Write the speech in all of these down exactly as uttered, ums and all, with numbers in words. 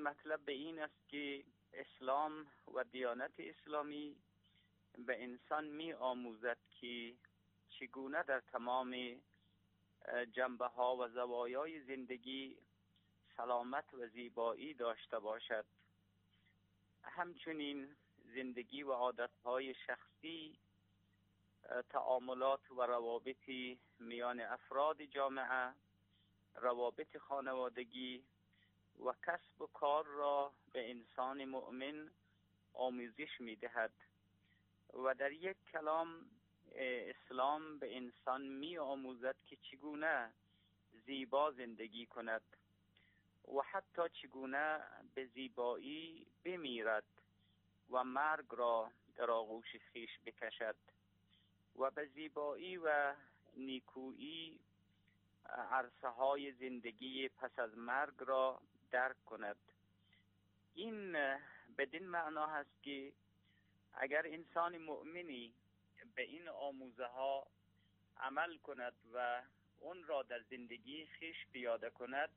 مطلب به این است که اسلام و دیانت اسلامی به انسان می آموزد که چگونه در تمام جنبه ها و زوایای زندگی سلامت و زیبایی داشته باشد. همچنین زندگی و عادتهای شخصی، تعاملات و روابط میان افراد جامعه، روابط خانوادگی و کسب و کار را به انسان مؤمن آموزش می دهد و در یک کلام اسلام به انسان می آموزد که چگونه زیبا زندگی کند و حتی چگونه به زیبایی بمیرد و مرگ را در آغوش خویش بکشد و به زیبایی و نیکویی عرصه های زندگی پس از مرگ را درک کند. این بدین معنا هست که اگر انسان مؤمنی به این آموزه ها عمل کند و اون را در زندگی خویش پیاده کند،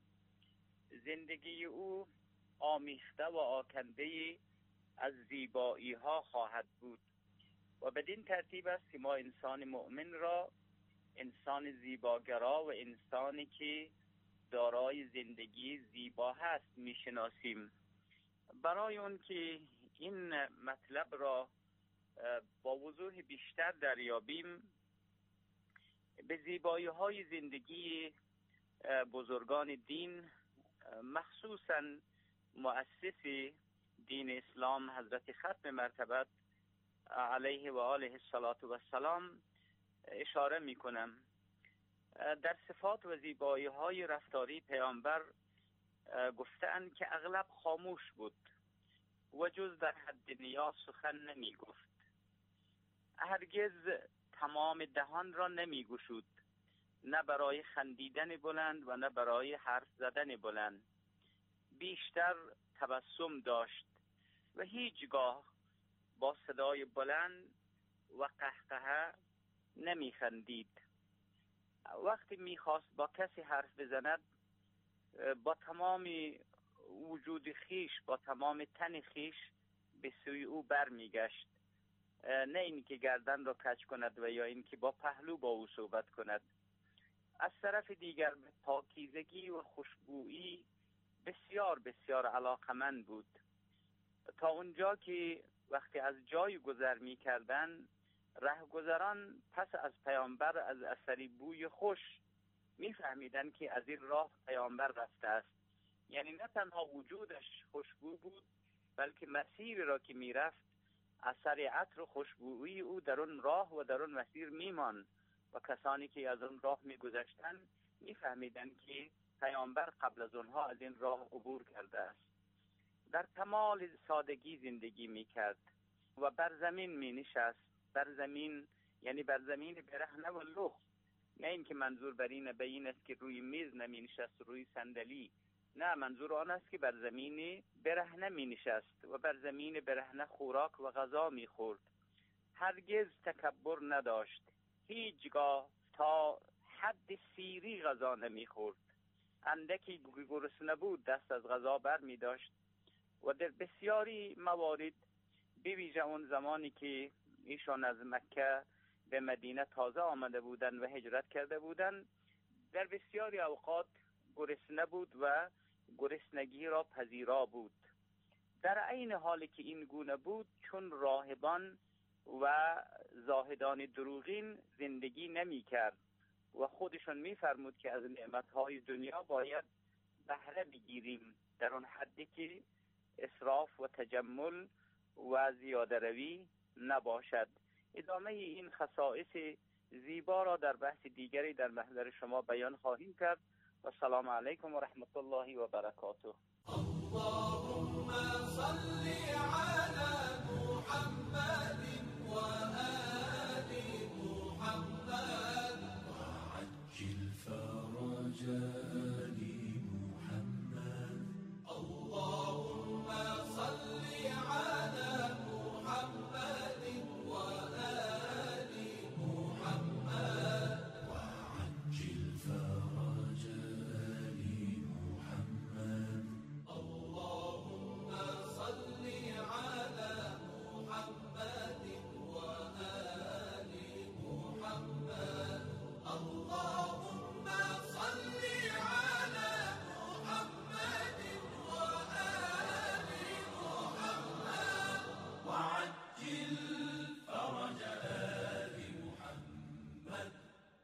زندگی او آمیخته و آکنده از زیبایی ها خواهد بود و بدین ترتیب است که ما انسان مؤمن را انسان زیباگرا و انسانی که دارای زندگی زیبا هست میشناسیم. برای اون که این مطلب را با وضوح بیشتر دریابیم، به زیبایی های زندگی بزرگان دین، مخصوصا مؤسس دین اسلام حضرت ختم مرتبت علیه و آله السلام اشاره می کنم. در صفات و زیبایی های رفتاری پیامبر گفتند که اغلب خاموش بود و جز در حد نیاز سخن نمی گفت. هرگز تمام دهان را نمی گشود، نه برای خندیدن بلند و نه برای حرف زدن بلند. بیشتر تبسم داشت و هیچگاه با صدای بلند و قهقه نمی خندید. وقتی می خواست با کسی حرف بزند، با تمام وجود خیش، با تمام تن خیش به سوی او بر می گشت، نه اینکه گردن را کج کند و یا اینکه با پهلو با او صحبت کند. از طرف دیگر به پاکیزگی و خوشبویی بسیار بسیار علاقمند بود، تا اونجا که وقتی از جای گذر می کردن، رهگذران پس از پیامبر از اثری بوی خوش می فهمیدن که از این راه پیامبر رفته است. یعنی نه تنها وجودش خوشبو بود، بلکه مسیر را که می رفت اثر عطر و خوشبویی او در اون راه و در اون مسیر می مان و کسانی که از اون راه می گذشتن می فهمیدن که پیامبر قبل از اونها از این راه عبور کرده است. در کمال سادگی زندگی می کرد و بر زمین می نشست. بر زمین یعنی بر زمین برهنه و لخت، نه این که منظور بر این به این است که روی میز نمی نشست، روی صندلی، نه، منظور آن است که بر زمین برهنه می نشست و بر زمین برهنه خوراک و غذا می خورد. هرگز تکبر نداشت، هیچگاه تا حد سیری غذا نمی خورد. اندکی گرسنه بود دست از غذا بر می داشت و در بسیاری موارد، به ویژه اون زمانی که ایشان از مکه به مدینه تازه آمده بودند و هجرت کرده بودند، در بسیاری اوقات گرسنه بود و گرسنگی را پذیرا بود. در عین حالی که این گونه بود، چون راهبان و زاهدان دروغین زندگی نمی کرد و خودشون می فرمود که از نعمتهای دنیا باید بهره بگیریم در اون حدی که اسراف و تجمل و زیاده روی نباشد. ادامه این خصائص زیبا را در بحث دیگری در محضر شما بیان خواهیم کرد. و سلام علیکم و رحمت الله و برکاته. اللهم صل على محمد و آل محمد وعجل فرج آل محمد. اللهم صل على محمد و آل محمد وعجل فرج آل محمد. اللهم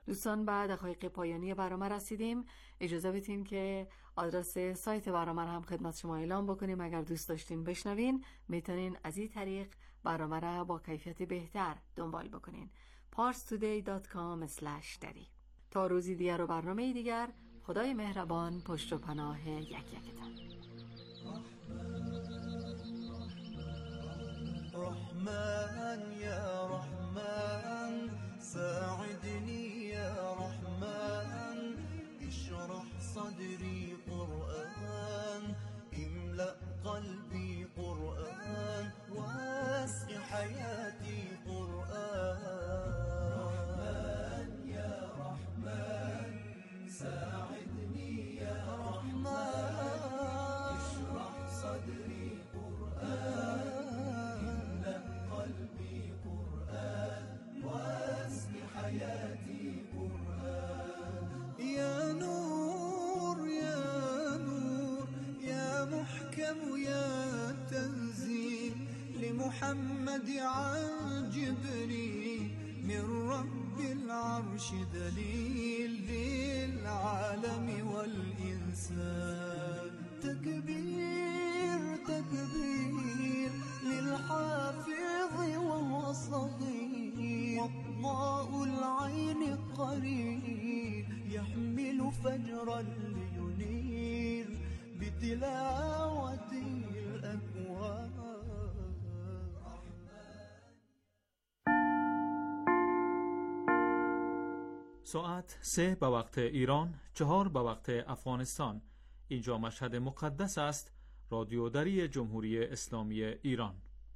دوستان، بعد دقایق پایانی برنامه رسیدیم. اجازه بدین که آدرس سایت برنامه هم خدمت شما اعلام بکنیم. اگر دوست داشتین بشنوین، میتونین از این طریق برنامه را با کیفیت بهتر دنبال بکنین. پارس تودی دات کام اسلش دری. تا روزی دیگر و برنامه دیگر، خدای مهربان پشت و پناه یک یکتان. رحمن يا رحمن ساعدني يا رحمن اشرح صدري قرآن املأ قلبي قرآن واسق حياتي قرآن رحمن يا رحمن ساعدني يا رحمن اشرح صدري قرآن حياتي قرآن يا نور يا نور يا محكم يا تنزيل لمحمد عن جبريل من رب العرش دليل للعالم والإنسان تكبير تكبير للحافظ وهو صغير وضاء العين قريب يحمل فجرا لينير بتلاوة الأكوان. ساعت سه به وقت ایران، چهار به وقت افغانستان. اینجا مشهد مقدس است. رادیو دری جمهوری اسلامی ایران.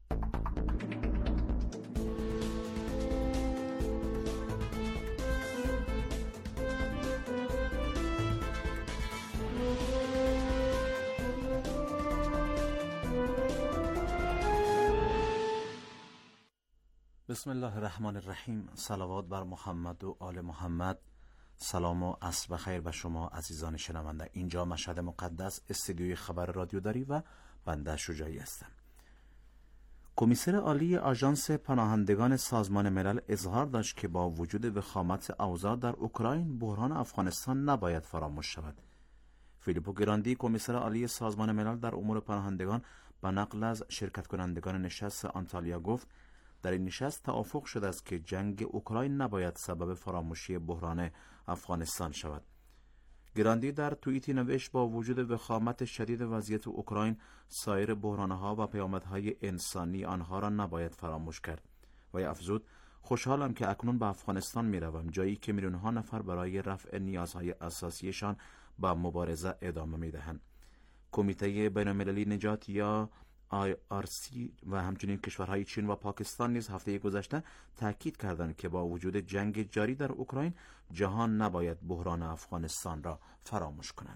بسم الله الرحمن الرحیم. صلوات بر محمد و آل محمد. سلام و عصر بخیر به شما عزیزان شنونده. اینجا مشهد مقدس، استودیوی خبر رادیو دری و بنده شجاعی هستم. کمیسر عالی آژانس پناهندگان سازمان ملل اظهار داشت که با وجود وخامت اوضاع در اوکراین، بحران افغانستان نباید فراموش شود. فیلیپو گراندی، کمیسر عالی سازمان ملل در امور پناهندگان، به نقل از شرکت کنندگان نشست آنتالیا گفت در این نشست توافق شده است که جنگ اوکراین نباید سبب فراموشی بحران افغانستان شود. گراندی در توییتی نوشت با وجود وخامت شدید وضعیت اوکراین، سایر بحرانها و پیامدهای انسانی آنها را نباید فراموش کرد. و افزود خوشحالم که اکنون به افغانستان می روم، جایی که میلیون‌ها نفر برای رفع نیازهای اساسیشان به مبارزه ادامه می دهند. کمیته بین‌المللی نجات یا آی آر سی و همچنین کشورهای چین و پاکستان نیز هفته گذشته تاکید کردند که با وجود جنگ جاری در اوکراین، جهان نباید بحران افغانستان را فراموش کند.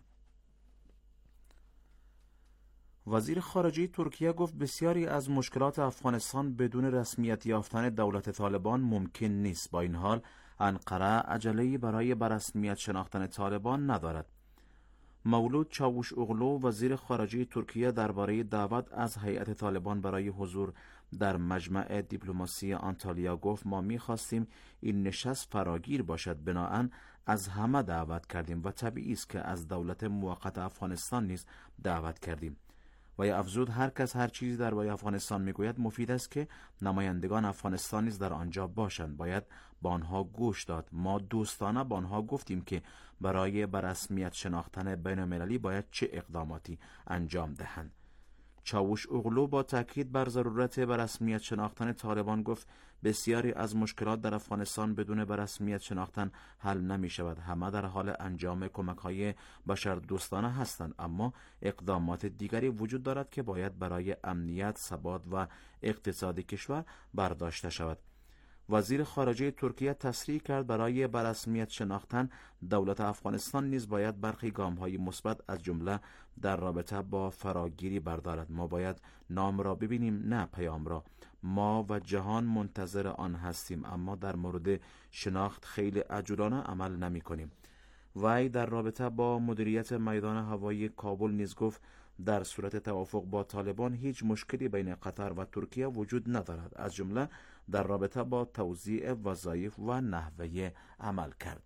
وزیر خارجه ترکیه گفت بسیاری از مشکلات افغانستان بدون رسمیت یافتن دولت طالبان ممکن نیست. با این حال انقره عجله‌ای برای به رسمیت شناختن طالبان ندارد. مولود چاووش اوغلو، وزیر خارجه ترکیه، درباره دعوت از هیئت طالبان برای حضور در مجمع دیپلماسی آنتالیا گفت ما می‌خواستیم این نشست فراگیر باشد، بنابراین از همه دعوت کردیم و طبیعی است که از دولت موقت افغانستان نیز دعوت کردیم. و افزود هر کس هر چیزی درباره افغانستان میگوید مفید است که نمایندگان افغانستان نیز در آنجا باشند، باید با آنها گوش داد. ما دوستانه با آنها گفتیم که برای به رسمیت شناختن بین‌المللی باید چه اقداماتی انجام دهند. چاووش اوغلو با تاکید بر ضرورت به رسمیت شناختن طالبان گفت بسیاری از مشکلات در افغانستان بدون به رسمیت شناختن حل نمی شود. همه در حال انجام کمک‌های بشردوستانه هستند، اما اقدامات دیگری وجود دارد که باید برای امنیت، ثبات و اقتصاد کشور برداشته شود. وزیر خارجه ترکیه تصریح کرد برای به رسمیت شناختن دولت افغانستان نیز باید برخی گام‌های مثبت از جمله در رابطه با فراگیری بردارد. ما باید نام را ببینیم، نه پیام را. ما و جهان منتظر آن هستیم، اما در مورد شناخت خیلی عجولانه عمل نمی کنیم. وی در رابطه با مدیریت میدان هوایی کابل نیز گفت در صورت توافق با طالبان هیچ مشکلی بین قطر و ترکیه وجود ندارد. از جمله در رابطه با توزیع وظایف و نحوه عمل کرد.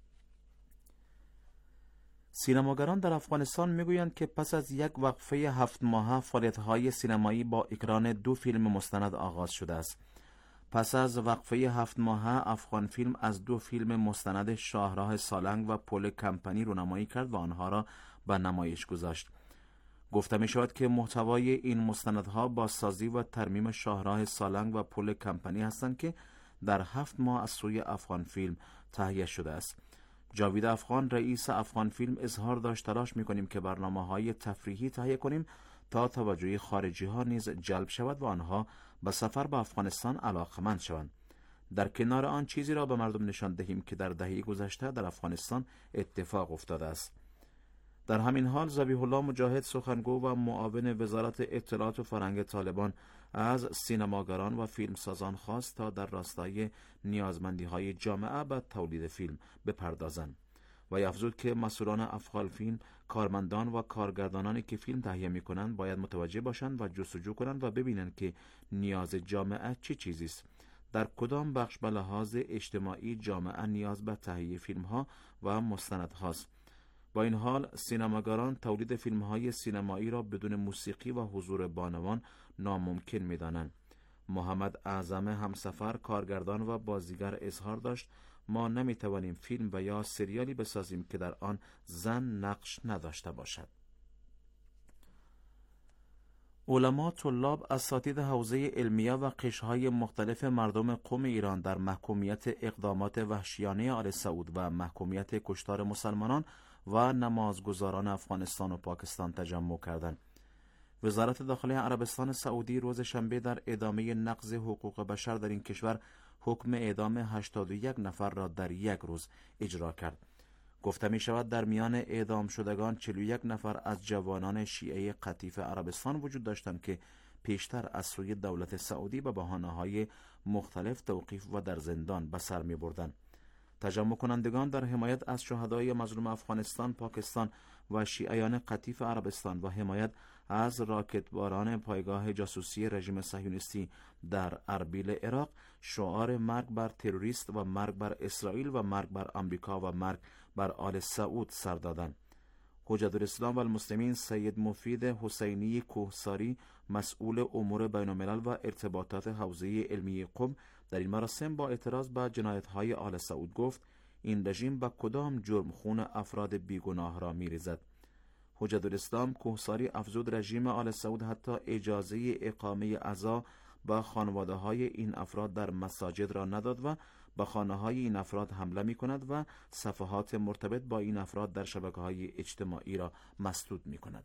سینماگران در افغانستان میگویند که پس از یک وقفه هفت ماهه فعالیت‌های سینمایی با اکران دو فیلم مستند آغاز شده است. پس از وقفه هفت ماهه افغان فیلم از دو فیلم مستند شاهراه سالنگ و پل کمپنی رونمایی کرد و آنها را به نمایش گذاشت. گفته می شود که محتوای این مستندها با سازی و ترمیم شاهراه سالنگ و پل کمپنی هستند که در هفت ماه از سوی افغان فیلم تهیه شده است. جاوید افغان رئیس افغان فیلم اظهار داشت تلاش می کنیم که برنامه های تفریحی تهیه کنیم تا توجه خارجی ها نیز جلب شود و آنها به سفر به افغانستان علاقمند شوند. در کنار آن چیزی را به مردم نشان دهیم که در دهه گذشته در افغانستان اتفاق افتاده است. در همین حال ذبیح الله مجاهد سخنگو و معاون وزارت اطلاعات و فرهنگ طالبان از سینماگران و فیلمسازان خواست تا در راستای نیازمندی‌های جامعه به تولید فیلم بپردازند و افزود که مسئولان افغان فیلم، کارمندان و کارگردانانی که فیلم تهیه می‌کنند باید متوجه باشند و جستجو کنند و ببینند که نیاز جامعه چه چیزی است. در کدام بخش به لحاظ اجتماعی جامعه نیاز به تهیه فیلم‌ها و مستندهاست. با این حال سینماگران تولید فیلم‌های سینمایی را بدون موسیقی و حضور بانوان ناممکن می‌دانند. محمد اعظم همسفر، کارگردان و بازیگر اظهار داشت ما نمی‌توانیم فیلم و یا سریالی بسازیم که در آن زن نقش نداشته باشد. علما، طلاب، اساتید حوزه علمیه و قشرهای مختلف مردم قوم ایران در محکومیت اقدامات وحشیانه آل سعود و محکومیت کشتار مسلمانان و نمازگزاران افغانستان و پاکستان تجمع کردند. وزارت داخله عربستان سعودی روز شنبه در ادامه نقض حقوق بشر در این کشور حکم اعدام هشتاد و یک نفر را در یک روز اجرا کرد. گفته می شود در میان اعدام شدگان چهل و یک نفر از جوانان شیعه قطیف عربستان وجود داشتند که پیشتر از سوی دولت سعودی به بهانه‌های مختلف توقیف و در زندان به سر می بردند. تجمع کنندگان در حمایت از شهدای مظلوم افغانستان، پاکستان و شیعیان قطیف عربستان و حمایت از راکتباران پایگاه جاسوسی رژیم صهیونیستی در اربیل عراق شعار مرگ بر تروریست و مرگ بر اسرائیل و مرگ بر آمریکا و مرگ بر آل سعود سر دادند. حجت الاسلام و المسلمین سید مفید حسینی کوهساری مسئول امور بین الملل و ارتباطات حوزه علمی قم در این مراسم با اعتراض به جنایت‌های آل سعود گفت این رژیم با کدام جرم خون افراد بیگناه را می‌ریزد. حجت الاسلام کوهساری افزود رژیم آل سعود حتی اجازه اقامه عزا با خانواده‌های این افراد در مساجد را نداد و به خانه‌های این افراد حمله می‌کند و صفحات مرتبط با این افراد در شبکه‌های اجتماعی را مسدود می‌کند.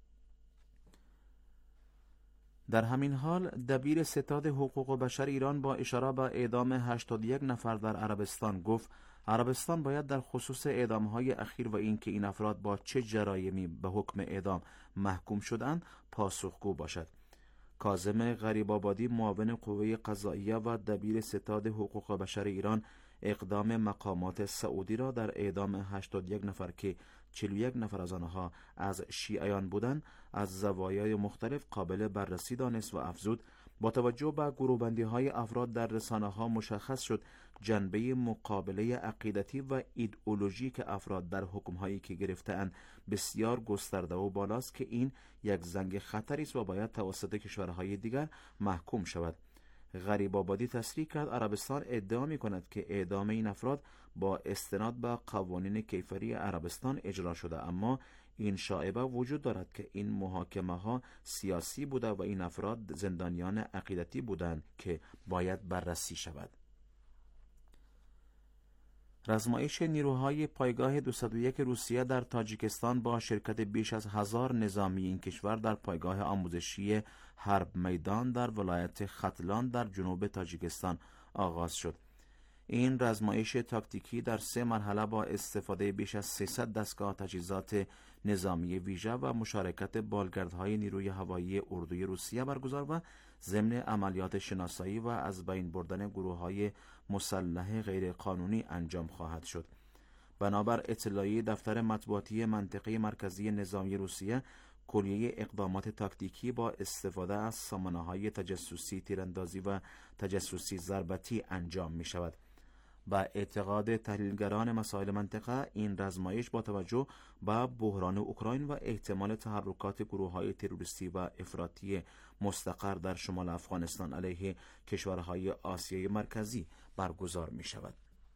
در همین حال دبیر ستاد حقوق بشر ایران با اشاره به اعدام هشتاد و یک نفر در عربستان گفت عربستان باید در خصوص اعدام‌های اخیر و اینکه این افراد با چه جرایمی به حکم اعدام محکوم شدند پاسخگو باشد. کاظم غریب‌آبادی معاون قوه قضاییه و دبیر ستاد حقوق بشر ایران اقدام مقامات سعودی را در اعدام هشتاد و یک نفر که چهل و یک نفر از آنها از شیعیان بودند از زوایای مختلف قابل بررسی دانست و افزود با توجه به گروه‌بندی‌های افراد در رسانه‌ها مشخص شد جنبه مقابله عقیدتی و ایدئولوژیک افراد در حکم‌هایی که گرفته‌اند بسیار گسترده و بالاست که این یک زنگ خطری است و باید توسط کشورهای دیگر محکوم شود. غریب‌آبادی تصریح کرد عربستان ادعا می‌کند که اعدام این افراد با استناد به قوانین کیفری عربستان اجرا شده، اما این شایعه وجود دارد که این محاکمه‌ها سیاسی بوده و این افراد زندانیان عقیدتی بودند که باید بررسی شود. رزمایش نیروهای پایگاه دویست و یک روسیه در تاجیکستان با شرکت بیش از هزار نظامی این کشور در پایگاه آموزشی حرب میدان در ولایت ختلان در جنوب تاجیکستان آغاز شد. این رزمایش تاکتیکی در سه مرحله با استفاده بیش از سیصد دستگاه تجهیزات نظامی ویژه و مشارکت بالگردهای نیروی هوایی اردوی روسیه برگزار و ضمن عملیات شناسایی و از بین بردن گروه‌های مسلح غیرقانونی انجام خواهد شد. بنابر اطلاعیه دفتر مطبوعاتی منطقه مرکزی نظامی روسیه، کلیه اقدامات تاکتیکی با استفاده از سامانه‌های تجسسی تیراندازی و تجسسی ضربتی انجام می شود. با اعتقاد تحلیلگران مسائل منطقه، این رزمایش با توجه به بحران اوکراین و احتمال تحرکات گروه‌های تروریستی و افراطی مستقر در شمال افغانستان علیه کشورهای آسیای مرکزی برگزار می شود.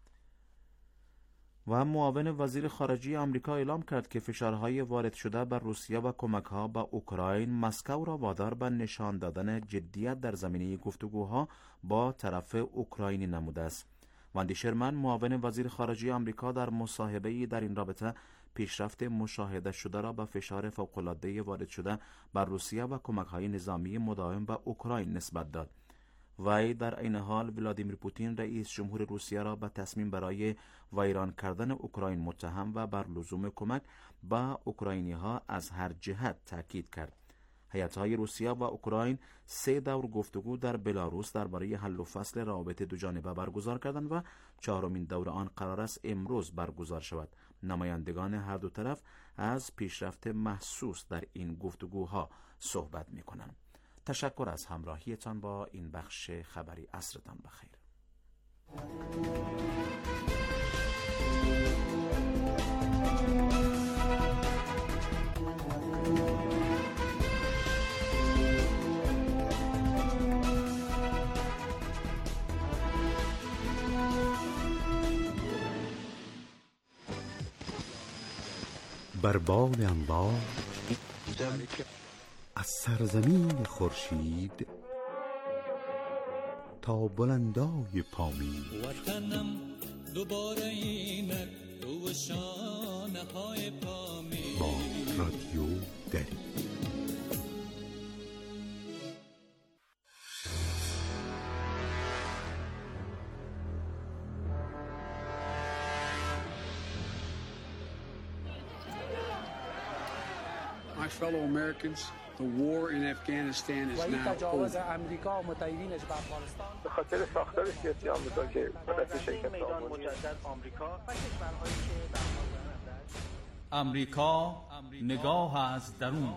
و معاون وزیر خارجه آمریکا اعلام کرد که فشارهای وارد شده بر روسیه و کمک‌ها به اوکراین مسکو را وادار به نشان دادن جدیت در زمینه گفتگوها با طرف اوکراینی نموده است. وندی شرمن، معاون وزیر خارجه آمریکا، در مصاحبه‌ای در این رابطه پیشرفت مشاهده شده را به فشار فوق‌العاده وارد شده بر روسیه و کمک‌های نظامی مداوم به اوکراین نسبت داد. وی در این حال ولادیمیر پوتین رئیس جمهور روسیه را به تصمیم برای ویران کردن اوکراین متهم و بر لزوم کمک به اوکراینی‌ها از هر جهت تاکید کرد. هیئت‌های روسیه و اوکراین سه دور گفتگو در بلاروس درباره حل و فصل روابط دو جانبه برگزار کردند و چهارمین دور آن قرار است امروز برگزار شود. نمایندگان هر دو طرف از پیشرفت محسوس در این گفتگوها صحبت می‌کنند. تشکر از همراهیتان با این بخش خبری. عصرتان بخیر. بر باد انبار از سرزمین خورشید تا بلندای پامین، وطنم دوباره اینک رو شانه های پامین. با رادیو دری. My fellow Americans, the war in Afghanistan is now over. امریکا متحدینش به افغانستان به خاطر ساختار سیاسی آمریکا که به شرکت میدان مجدد آمریکا و کشورهایی که در حال امریکا نگاه از درون.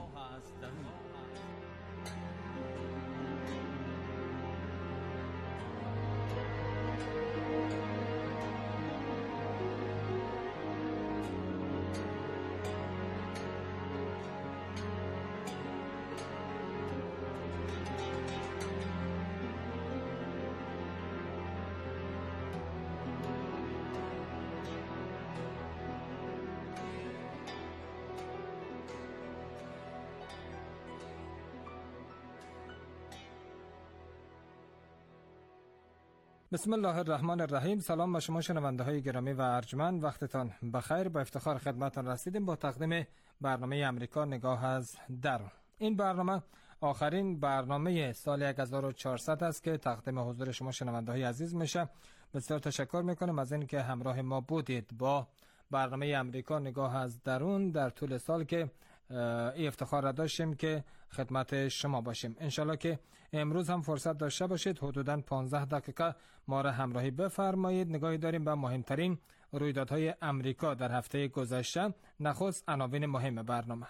بسم الله الرحمن الرحیم. سلام به شما شنونده های گرامی و ارجمند، وقتتان بخیر. با افتخار خدمتتان رسیدیم با تقدیم برنامه امریکا نگاه از درون. این برنامه آخرین برنامه سال هزار و چهارصد است که تقدیم حضور شما شنونده های عزیز میشه. بسیار تشکر میکنم از اینکه همراه ما بودید با برنامه امریکا نگاه از درون در طول سال که ای افتخار را داشتیم که خدمت شما باشیم. انشالله که امروز هم فرصت داشته باشید حدوداً پانزده دقیقه ما را همراهی بفرمایید. نگاهی داریم به مهمترین رویدادهای امریکا در هفته گذشته. نخست عناوین مهم برنامه.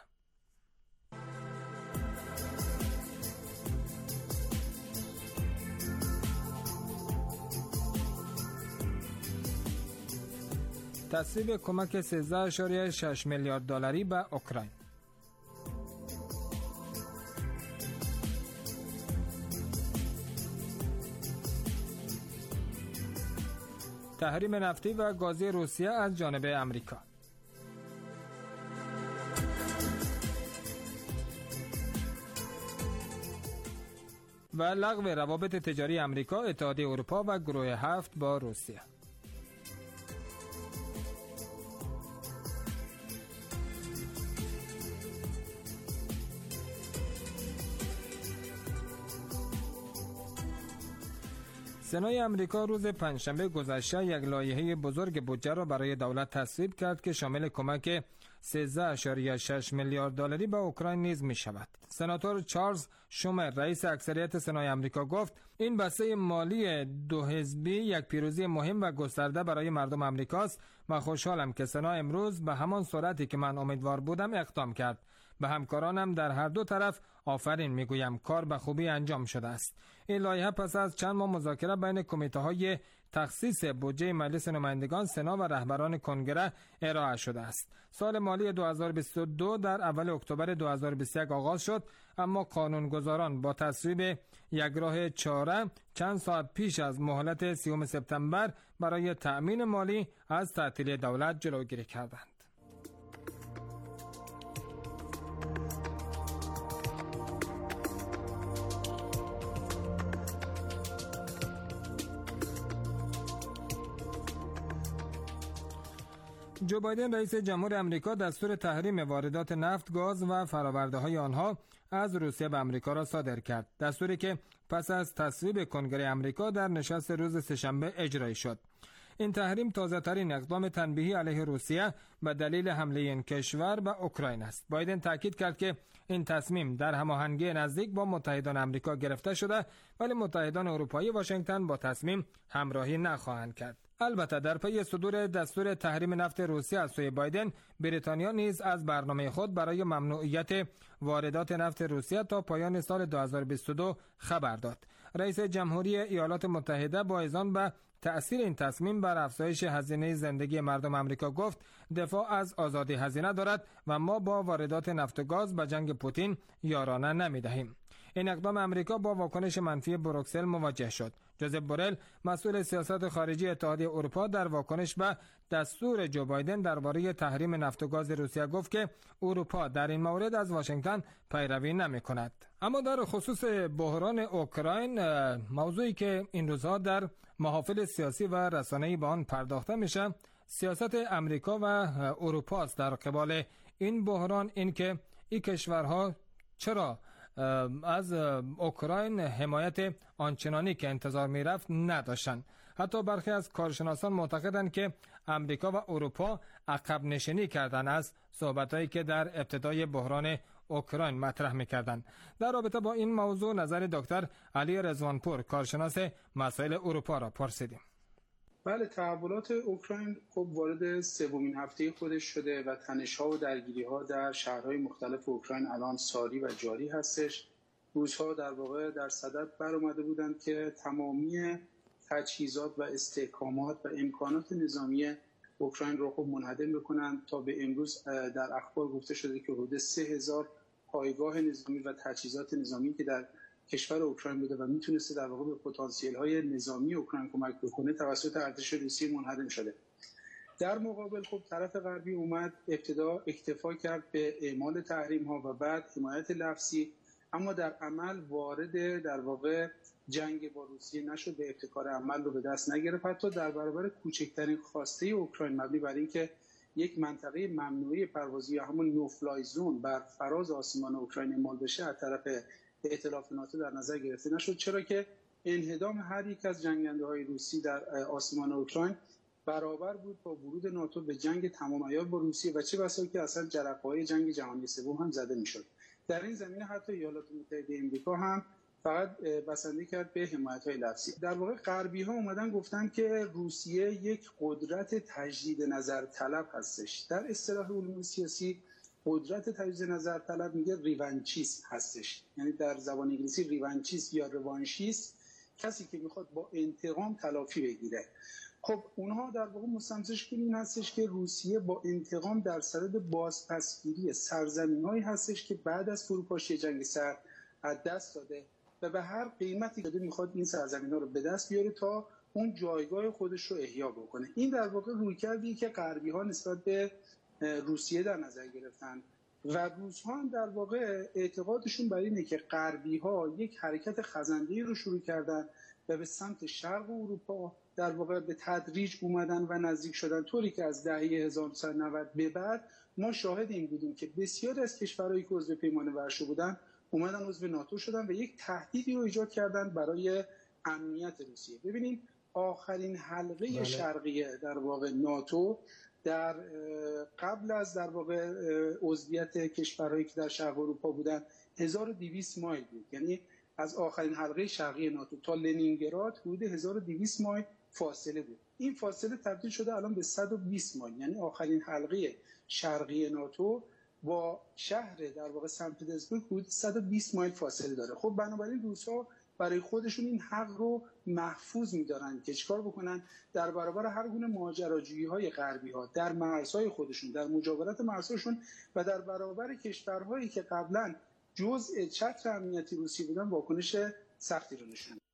تصویب کمک سیزده اشاریه شش میلیارد دلاری به اوکراین. تحریم نفتی و گازی روسیه از جانب امریکا. و لغو روابط تجاری امریکا، اتحادیه اروپا و گروه هفت با روسیه. سنای امریکا روز پنجشنبه گذشته یک لایحه بزرگ بودجه را برای دولت تصویب کرد که شامل کمک سیزده اشاریه شش میلیارد دلاری به اوکراین نیز می شود. سناتور چارلز شومر رئیس اکثریت سنای امریکا گفت این بسته مالی دو حزبی یک پیروزی مهم و گسترده برای مردم امریکاست و خوشحالم که سنا امروز به همان سرعتی که من امیدوار بودم اقدام کرد. به همکارانم در هر دو طرف آفرین میگویم، کار به خوبی انجام شده است. این لایحه پس از چند ماه مذاکره بین کمیته‌های تخصیص بودجه مجلس نمایندگان، سنا و رهبران کنگره ارائه شده است. سال مالی دو هزار و بیست و دو در اول اکتبر دو هزار و بیست و یک آغاز شد، اما قانونگذاران با تصویب یک راه چاره چند ساعت پیش از مهلت سیوم سپتامبر برای تأمین مالی از تعطیلی دولت جلوگیری کردند. جو بایدن رئیس جمهور امریکا دستور تحریم واردات نفت، گاز و فرآورده‌های آنها از روسیه به امریکا را صادر کرد. دستوری که پس از تصویب کنگره امریکا در نشست روز سه‌شنبه اجرایی شد. این تحریم تازه‌ترین اقدام تنبیهی علیه روسیه به دلیل حمله این کشور به اوکراین است. بایدن تاکید کرد که این تصمیم در هماهنگی نزدیک با متحدان آمریکا گرفته شده، ولی متحدان اروپایی واشنگتن با تصمیم همراهی نخواهند کرد. البته در پی صدور دستور تحریم نفت روسیه از سوی بایدن، بریتانیا نیز از برنامه خود برای ممنوعیت واردات نفت روسیه تا پایان سال دو هزار و بیست و دو خبر داد. رئیس جمهوری ایالات متحده با اذعان به تأثیر این تصمیم بر افزایش هزینه زندگی مردم آمریکا گفت دفاع از آزادی هزینه دارد و ما با واردات نفت و گاز به جنگ پوتین یارانه نمی‌دهیم. این اقدام امریکا با واکنش منفی بروکسل مواجه شد. جوزف بورل، مسئول سیاست خارجی اتحادیه اروپا، در واکنش به دستور جو بایدن درباره تحریم نفت و گاز روسیه گفت که اروپا در این مورد از واشنگتن پیروی نمی‌کند. اما در خصوص بحران اوکراین، موضوعی که این روزها در محافل سیاسی و رسانه‌ای به آن پرداخته میشه، سیاست امریکا و اروپا است در قبال این بحران، این که این کشورها چرا از اوکراین حمایت آنچنانی که انتظار میرفت نداشتند. حتی برخی از کارشناسان معتقدند که امریکا و اروپا عقب نشینی کردند از صحبتایی که در ابتدای بحران اوکراین مطرح میکردند. در رابطه با این موضوع نظر دکتر علی رضوانپور، کارشناس مسائل اروپا، را پرسیدیم. بله، تحولات اوکراین خب وارد سومین هفته خودش شده و تنش‌ها و درگیری‌ها در شهرهای مختلف اوکراین الان ساری و جاری هستش. روس‌ها در واقع در صدد برآمده بودند که تمامی تجهیزات و استحکامات و امکانات نظامی اوکراین رو خب منهدم بکنند. تا به امروز در اخبار گفته شده که حدود سه هزار پایگاه نظامی و تجهیزات نظامی که در کشور اوکراین بوده و میتونسته در واقع به پتانسیل‌های نظامی اوکراین کمک بکنه توسط ارتش روسیه منهدم شده. در مقابل خب طرف غربی اومد ابتدا اکتفا کرد به اعمال تحریم‌ها و بعد حمایت لفظی، اما در عمل وارد در واقع جنگ با روسیه نشد، به ابتکار عمل رو به دست نگرفت. حتی در برابر کوچکترین خواسته اوکراین مبنی بر اینکه یک منطقه ممنوعه پروازی یا همون نوفلای زون بر فراز آسمان اوکراین اعمال بشه از طرف ائتلاف ناتو در نظر گرفته نشد، چرا که انهدام هر یک از جنگنده‌های روسی در آسمان اوکراین برابر بود با ورود ناتو به جنگ تمام عیار با روسیه و چه بسا که اصلا جرقه‌های جنگ جهانی سوم هم زده میشد. در این زمینه حتی ایالات متحده آمریکا هم فقط بسنده کرد به حمایت‌های لفظی. در واقع غربی‌ها اومدن گفتن که روسیه یک قدرت تجدید نظر طلب هستش. در اصطلاح علوم سیاسی قدرت تجدید نظر طلب میگه ریوانچیست هستش، یعنی در زبان انگلیسی ریوانچیست یا روانشیست، کسی که میخواد با انتقام تلافی بگیره. خب اونها در واقع مستمسک این هستش که روسیه با انتقام در صدد بازپسگیری سرزمین‌هایی هستش که بعد از فروپاشی جنگ سرد از دست داده و به هر قیمتی که میخواد این سرزمین‌ها رو به دست بیاره تا اون جایگاه خودش رو احیا بکنه. این در واقع رویکردی که غربی‌ها نسبت به روسیه در نظر گرفتن و روس‌ها هم در واقع اعتقادشون بر اینه که غربی‌ها یک حرکت خزنده‌ای رو شروع کردن و به سمت شرق اروپا در واقع به تدریج اومدن و نزدیک شدن، طوری که از دهه هزار و نهصد و نود به بعد ما شاهد این بودیم که بسیاری از کشورهایی که عضو پیمان ورشو بودن اومدن عضو ناتو شدن و یک تهدیدی رو ایجاد کردن برای امنیت روسیه. ببینیم آخرین حلقه بله. شرقی در واقع ناتو در قبل از در واقع عضویت کشورهایی که در شرق اروپا بودن هزار و دویست مایل بود، یعنی از آخرین حلقه شرقی ناتو تا لنینگراد حدود هزار و دویست مایل فاصله بود. این فاصله تبدیل شده الان به صد و بیست مایل، یعنی آخرین حلقه شرقی ناتو با شهر در واقع سن پترزبورگ حدود صد و بیست مایل فاصله داره. خب بنابراین روس‌ها برای خودشون این حق رو محفوظ می‌دارن که چیکار بکنن؟ در برابر هر گونه ماجراجویی‌های غربی‌ها در مرزهای خودشون، در مجاورت مرزهاشون و در برابر کشورهایی که قبلا جزء چتر امنیتی روسیه بودن واکنش سختی رو نشون دادن.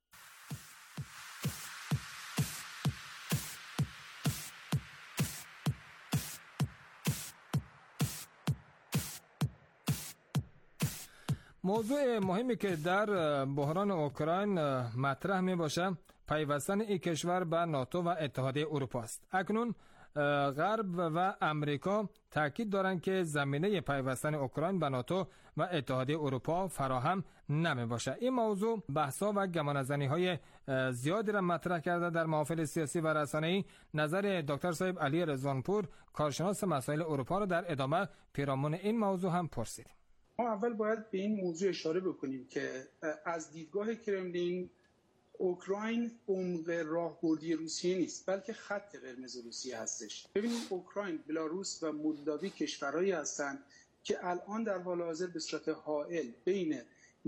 موضوع مهمی که در بحران اوکراین مطرح می باشه پیوستن این کشور به ناتو و اتحادیه اروپا است. اکنون غرب و امریکا تاکید دارند که زمینه پیوستن اوکراین به ناتو و اتحادیه اروپا فراهم نمی باشه. این موضوع بحث‌ها و گمانه‌زنی‌های زیادی را مطرح کرده در محافل سیاسی و رسانه‌ای. نظر دکتر صاحب علی رضوانپور کارشناس مسائل اروپا را در ادامه پیرامون این موضوع هم پرسید. ما اول باید به این موضوع اشاره بکنیم که از دیدگاه کرملین اوکراین عمق راهبردی روسیه نیست، بلکه خط قرمز روسیه هستش. ببینید اوکراین، بلاروس و مولداوی کشورهایی هستند که الان در حال حاضر به صورت حائل بین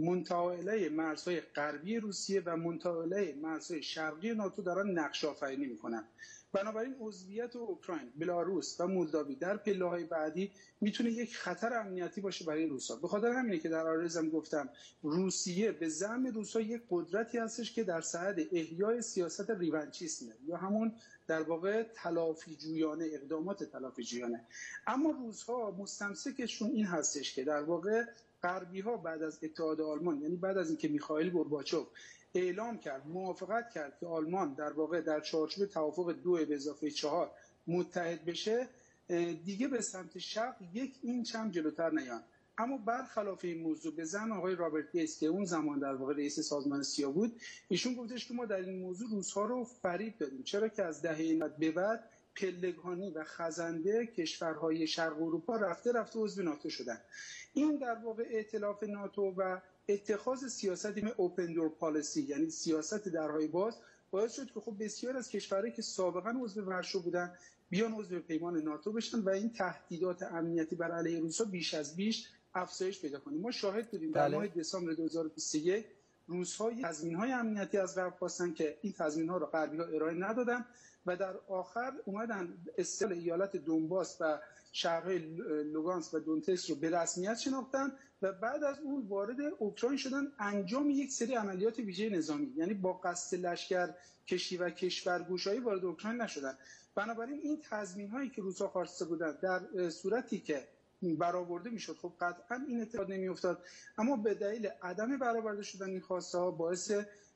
منطقه مرزهای غربی روسیه و منطقه مرزهای شرقی ناتو دارن نقش آفرینی میکنن. بنابراین عضویت اوکراین، بلاروس و مولداوی در پله‌های بعدی میتونه یک خطر امنیتی باشه برای روس‌ها. به خاطر همینه که در آرزم گفتم روسیه به زعم روس‌ها یک قدرتی هستش که در صدد احیای سیاست ریونچیسمه یا همون در واقع تلافی جویانه، اقدامات تلافی جویانه. اما روس‌ها مستمسکشون این هستش که در واقع غربی‌ها بعد از اتحاد آلمان، یعنی بعد از اینکه میخائیل گورباچوف اعلام کرد، موافقت کرد که آلمان در واقع در چارچوب توافق دو به اضافه چهار متحد بشه، دیگه به سمت شرق یک اینچ هم جلوتر نیان. اما برخلاف این موضوع به زعم آقای رابرت گیتس که اون زمان در واقع رئیس سازمان سیا بود، ایشون گفتش که ما در این موضوع روس‌ها رو فریب دادیم، چرا که از دهه نود به بعد پلگانی و خزنده کشورهای شرق اروپا رفته رفته عضو ناتو شدن. این در واقع ائتلاف ناتو و اتخاذ سیاستی مثل اوپن دور پالیسی، یعنی سیاست درهای باز، باعث شد که خب بسیار از کشورهایی که سابقا عضو ورشو بودن بیان عضو پیمان ناتو بشن و این تهدیدات امنیتی بر علیه روس‌ها بیش از بیش افزایش پیدا کنه. ما شاهد بودیم در ماه دسامبر دو هزار و بیست و یک روس‌ها تضمین‌های امنیتی از غرب خواستن که این تضمین‌ها رو غربی‌ها ارائه ندادن و در آخر اومدن استقلال ایالت دونباس و شهرهای لوگانسک و دونتسک رو به رسمیت شناختن و بعد از اون وارد اوکراین شدن انجام یک سری عملیات ویژه نظامی، یعنی با قصد لشکر کشی و کشورگشایی وارد اوکراین نشدن. بنابراین این تضمین‌هایی که روس‌ها خواسته بودند در صورتی که برآورده میشد خب قطعا این اتفاق نمیافتاد، اما به دلیل عدم برآورده شدن این خواسته ها باعث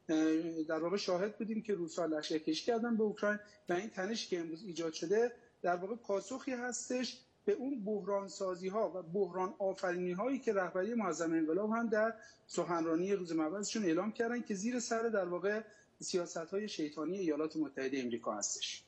در واقع شاهد بودیم که روس‌ها لشکرکشی کردن به اوکراین و این تنشی که امروز ایجاد شده در واقع پاسخی هستش به اون بحران سازی ها و بحران آفرینی هایی که رهبری معظم انقلاب هم در سخنرانی روز مبعثشون اعلام کردن که زیر سر در واقع سیاست های شیطانی ایالات متحده آمریکا هستش.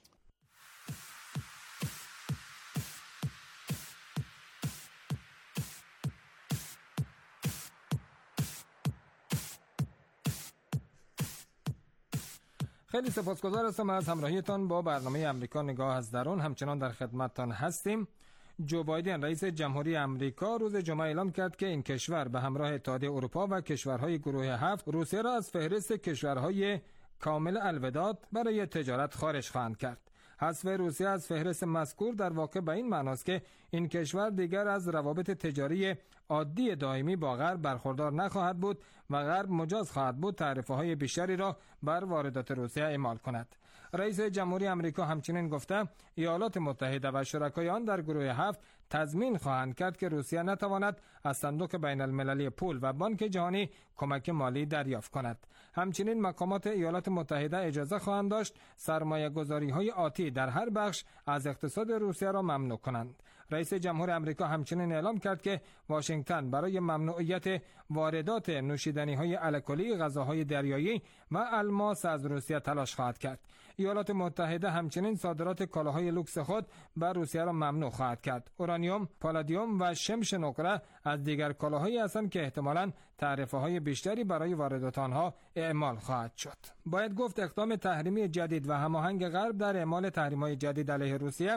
خیلی سپاسگزار هستم از همراهیتان با برنامه امریکا نگاه از درون. همچنان در خدمتتان هستیم. جو بایدن رئیس جمهوری امریکا روز جمعه اعلام کرد که این کشور به همراه اتحادیه اروپا و کشورهای گروه هفت روسیه را از فهرست کشورهای کامل الوداد برای تجارت خارج خواهند کرد. حذف روسیه از فهرست مذکور در واقع به این معناست که این کشور دیگر از روابط تجاری عادی دائمی با غرب برخوردار نخواهد بود و غرب مجاز خواهد بود تعرفه‌های بیشتری را بر واردات روسیه اعمال کند. رئیس جمهوری آمریکا همچنین گفته ایالات متحده و شرکای آن در گروه هفت تضمین خواهند کرد که روسیه نتواند از صندوق بین المللی پول و بانک جهانی کمک مالی دریافت کند. همچنین مقامات ایالات متحده اجازه خواهند داشت سرمایه گذاری های آتی در هر بخش از اقتصاد روسیه را ممنوع کنند. رئیس جمهور آمریکا همچنین اعلام کرد که واشنگتن برای ممنوعیت واردات نوشیدنی های الکلی، غذاهای دریایی و الماس از روسیه تلاش خواهد کرد. ایالات متحده همچنین صادرات کالاهای لوکس خود به روسیه را ممنوع خواهد کرد. اورانیوم، پالادیوم و شمش نقره از دیگر کالاهایی هستند که احتمالاً تعرفه‌های بیشتری برای واردات آنها اعمال خواهد شد. باید گفت اقدام تحریمی جدید و هماهنگ غرب در اعمال تحریم‌های جدید علیه روسیه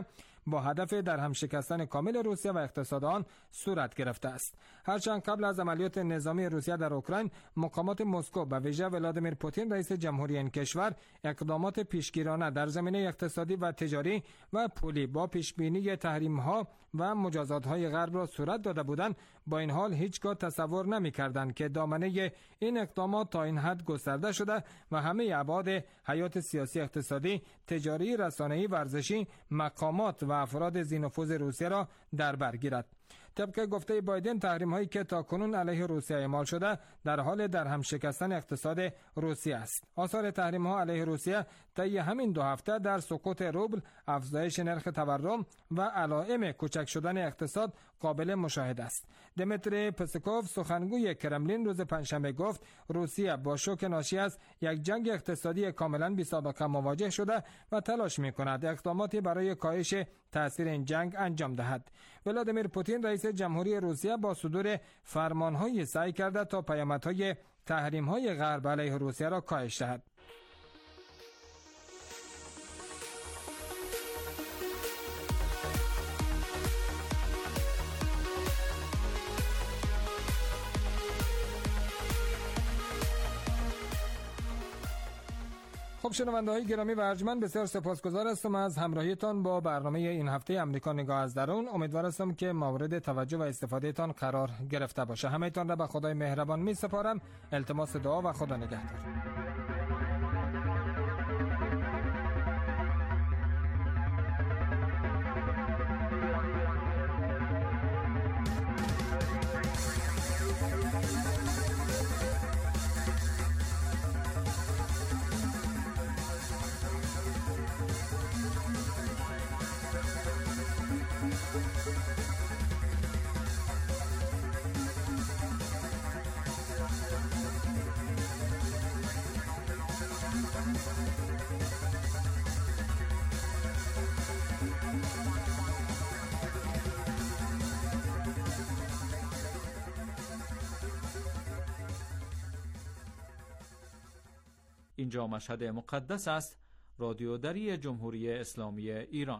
با هدف در هم شکستن کامل روسیه و اقتصاد آن صورت گرفته است. هرچند قبل از عملیات نظامی روسیه در اوکراین، مقامات مسکو و ویژه ولادیمیر پوتین رئیس جمهوری این کشور اقدامات پیشگیرانه در زمینه اقتصادی و تجاری و پولی با پیشبینی تحریم‌ها و مجازات‌های غرب را صورت داده بودند. با این حال هیچگاه تصور نمی‌کردند که دامنه این اقدامات تا این حد گسترده شده و همه ابعاد حیات سیاسی، اقتصادی، تجاری، رسانه‌ای، ورزشی، مقامات و افراد ذی نفوذ روسیه را در بر گیرد. طبق گفته بایدن، تحریم هایی که تاکنون علیه روسیه اعمال شده در حال در هم شکستن اقتصاد روسیه است. آثار تحریم ها علیه روسیه طی همین دو هفته در سقوط روبل، افزایش نرخ تورم و علائم کوچک شدن اقتصاد قابل مشاهده است. دمیتری پسکوف، سخنگوی کرملین، روز پنجشنبه گفت روسیه با شوک ناشی از یک جنگ اقتصادی کاملا بی سابقه مواجه شده و تلاش می کند اقداماتی برای کاهش تاثیر این جنگ انجام دهد. ولادیمیر پوتین رئیس جمهوری روسیه با صدور فرمان‌های سعی کرده تا پیامدهای تحریم‌های غرب علیه روسیه را کاهش دهد. خب شنونده های گرامی و ارجمند، بسیار سپاسگزار هستم از همراهیتان با برنامه این هفته امریکا نگاه از درون. امیدوار هستم که مورد توجه و استفاده تان قرار گرفته باشه. همه تان را به خدای مهربان می سپارم. التماس دعا و خدا نگهدار. اینجا مشهد مقدس است، رادیو دری جمهوری اسلامی ایران.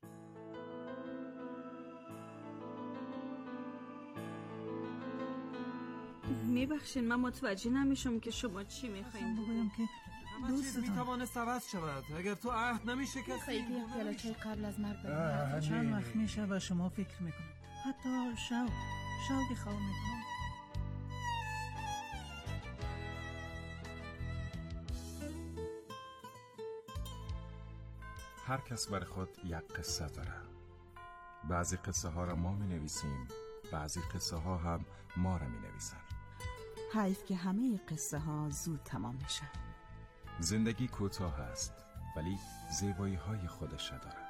میبخشین من متوجه نمیشم که شما چی میخواین بگویم که دوست میتوانست عوض شود اگر تو عهد نمیشکستی. میخوایی بیا پیاله چای قبل از مرگ بریم؟ چند وقت میشه و شما فکر میکنم، حتی شوق شوقی خواه میکنم. هر کس بر خود یک قصه داره. بعضی قصه ها را ما می نویسیم، بعضی قصه ها هم ما را می نویسن. حیف که همه قصه ها زود تمام میشن. زندگی کوتاه است ولی زیبایی های خودش داره.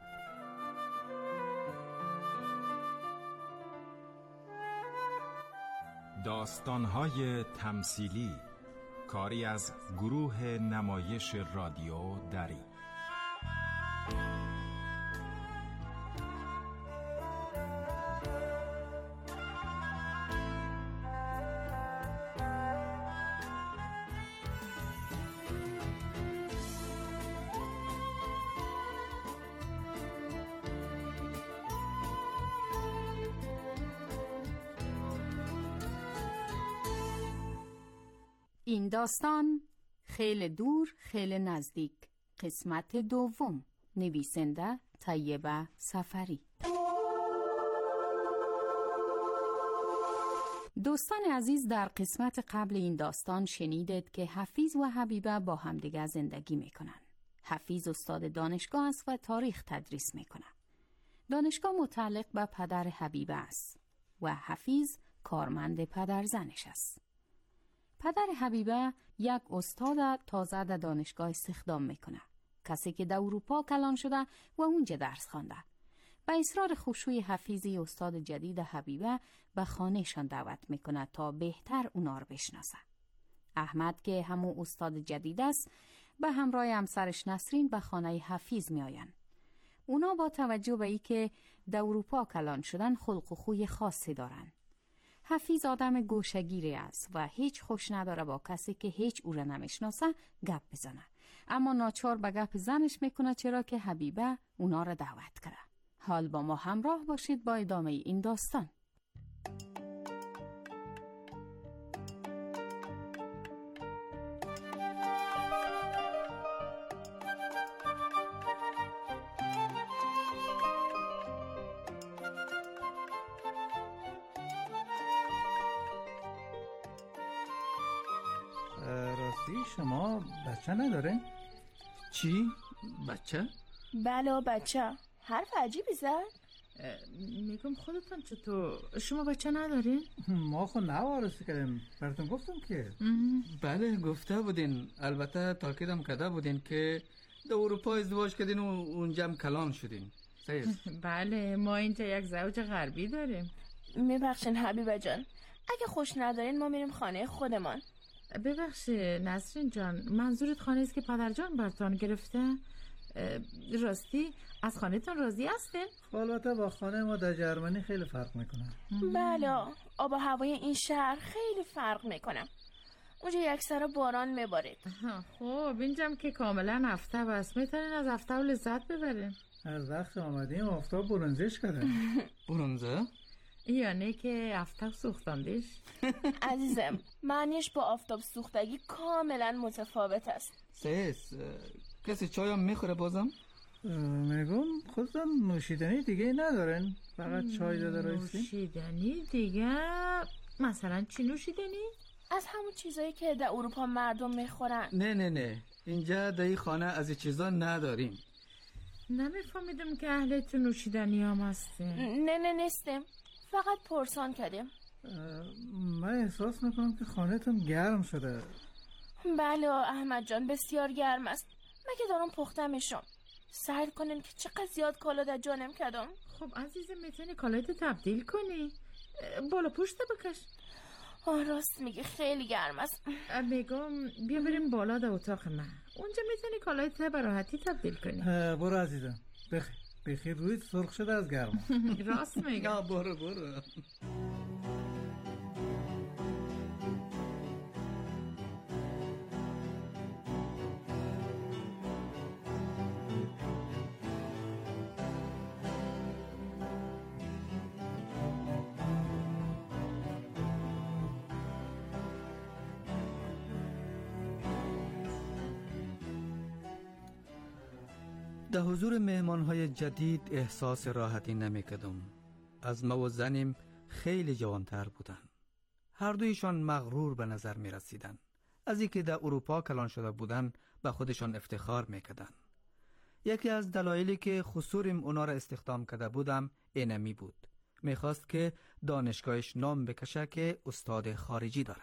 داستان های تمثیلی، کاری از گروه نمایش رادیو دری. این داستان خیلی دور خیلی نزدیک، قسمت دوم، نویسنده طیبه سفری. دوستان عزیز، در قسمت قبل این داستان شنیدید که حفیظ و حبیبه با همدیگر زندگی میکنن. حفیظ استاد دانشگاه است و تاریخ تدریس میکنه. دانشگاه متعلق به پدر حبیبه است و حفیظ کارمند پدر زنش است. پدر حبیبه یک استاد تازه در دانشگاه استخدام میکنه، کسی که در اروپا کلان شده و اونجا درس خوانده. به اصرار خشوع حفیظی استاد جدید حبیبه به خانهشان دعوت میکنه تا بهتر اونا رو بشناسه. احمد که همون استاد جدید است به همراه همسرش نسرین به خانه حفیظ میآین. اونا با توجه به ای که در اروپا کلان شدن خلق و خوی خاصی دارن. حفیظ آدم گوشه‌گیری است و هیچ خوش نداره با کسی که هیچ او را نمیشناسه گپ بزنه، اما ناچار به گپ زنش میکنه چرا که حبیبه اونا را دعوت کرده. حال با ما همراه باشید با ادامه این داستان. راستی شما بچه نداره؟ چی؟ بچه؟ بله بچه. حرف عجیبی زد. میگم خودتون چطور؟ شما بچه ندارین؟ ما خود نوارسی کردیم، براتون گفتم که. بله گفته بودین، البته تاکیدم کرده بودین که در اروپا ازدواج کردین و اونجا هم کلان شدین. بله ما اینجا یک زوج غربی داریم. میبخشین حبیبه جان، اگه خوش ندارین ما میریم خانه خودمان. ببخشید نسرین جان، منظورت خانه است که پدر جان برتان گرفته؟ راستی از خانه تان راضی هستین؟ البته با خانه ما در جرمنی خیلی فرق میکنه. بله آب و هوای این شهر خیلی فرق میکنه. اونجا یک سر باران میبارید. خب اینجام که کاملا آفتاب است، میتونین از آفتاب لذت ببرین. از وقت آمدیم آفتاب برنزش کرده. برنزه؟ یعنی که آفتاب سوختاندش؟ عزیزم معنیش با آفتاب سوختگی کاملا متفاوت است. سیس کسی چای هم میخوره بازم؟ میگم خودتون نوشیدنی دیگه ندارن؟ فقط چای داده رایستی؟ نوشیدنی دیگه؟ مثلا چی نوشیدنی؟ از همون چیزایی که در اروپا مردم میخورن. نه نه نه اینجا در این خانه از این چیزا نداریم. نمیفهمیدم که اهل تو نوشیدنی هم هستیم. نه نه نیستیم، فقط پرسان کردیم. من احساس میکنم که خانه تون گرم شده. بله احمد جان بسیار گرم است. من که دارم پخته میشم. سعی کنین که چقدر زیاد کالا در جانم کردم. خب عزیزم میتونی کالایتو تبدیل کنی، بالا پشت بکش. آه راست میگه خیلی گرم است. میگم بیا بریم بالا در اتاق من، اونجا میتونی کالایتو به راحتی تبدیل کنی. برو عزیزم بخیر بخیر، رویت سرخ شده از گرما. راست میگه. برو برو. در حضور مهمان‌های جدید احساس راحتی نمی‌کردم. از ما و زنیم خیلی جوانتر بودن. هر دویشان مغرور به نظر می‌رسیدند. از اینکه در اروپا کلان شده بودن به خودشان افتخار می‌کردند. یکی از دلایلی که خسورم اونا را استخدام کرده بودم اینمی بود. می‌خواست که دانشگاهش نام بکشه که استاد خارجی داره.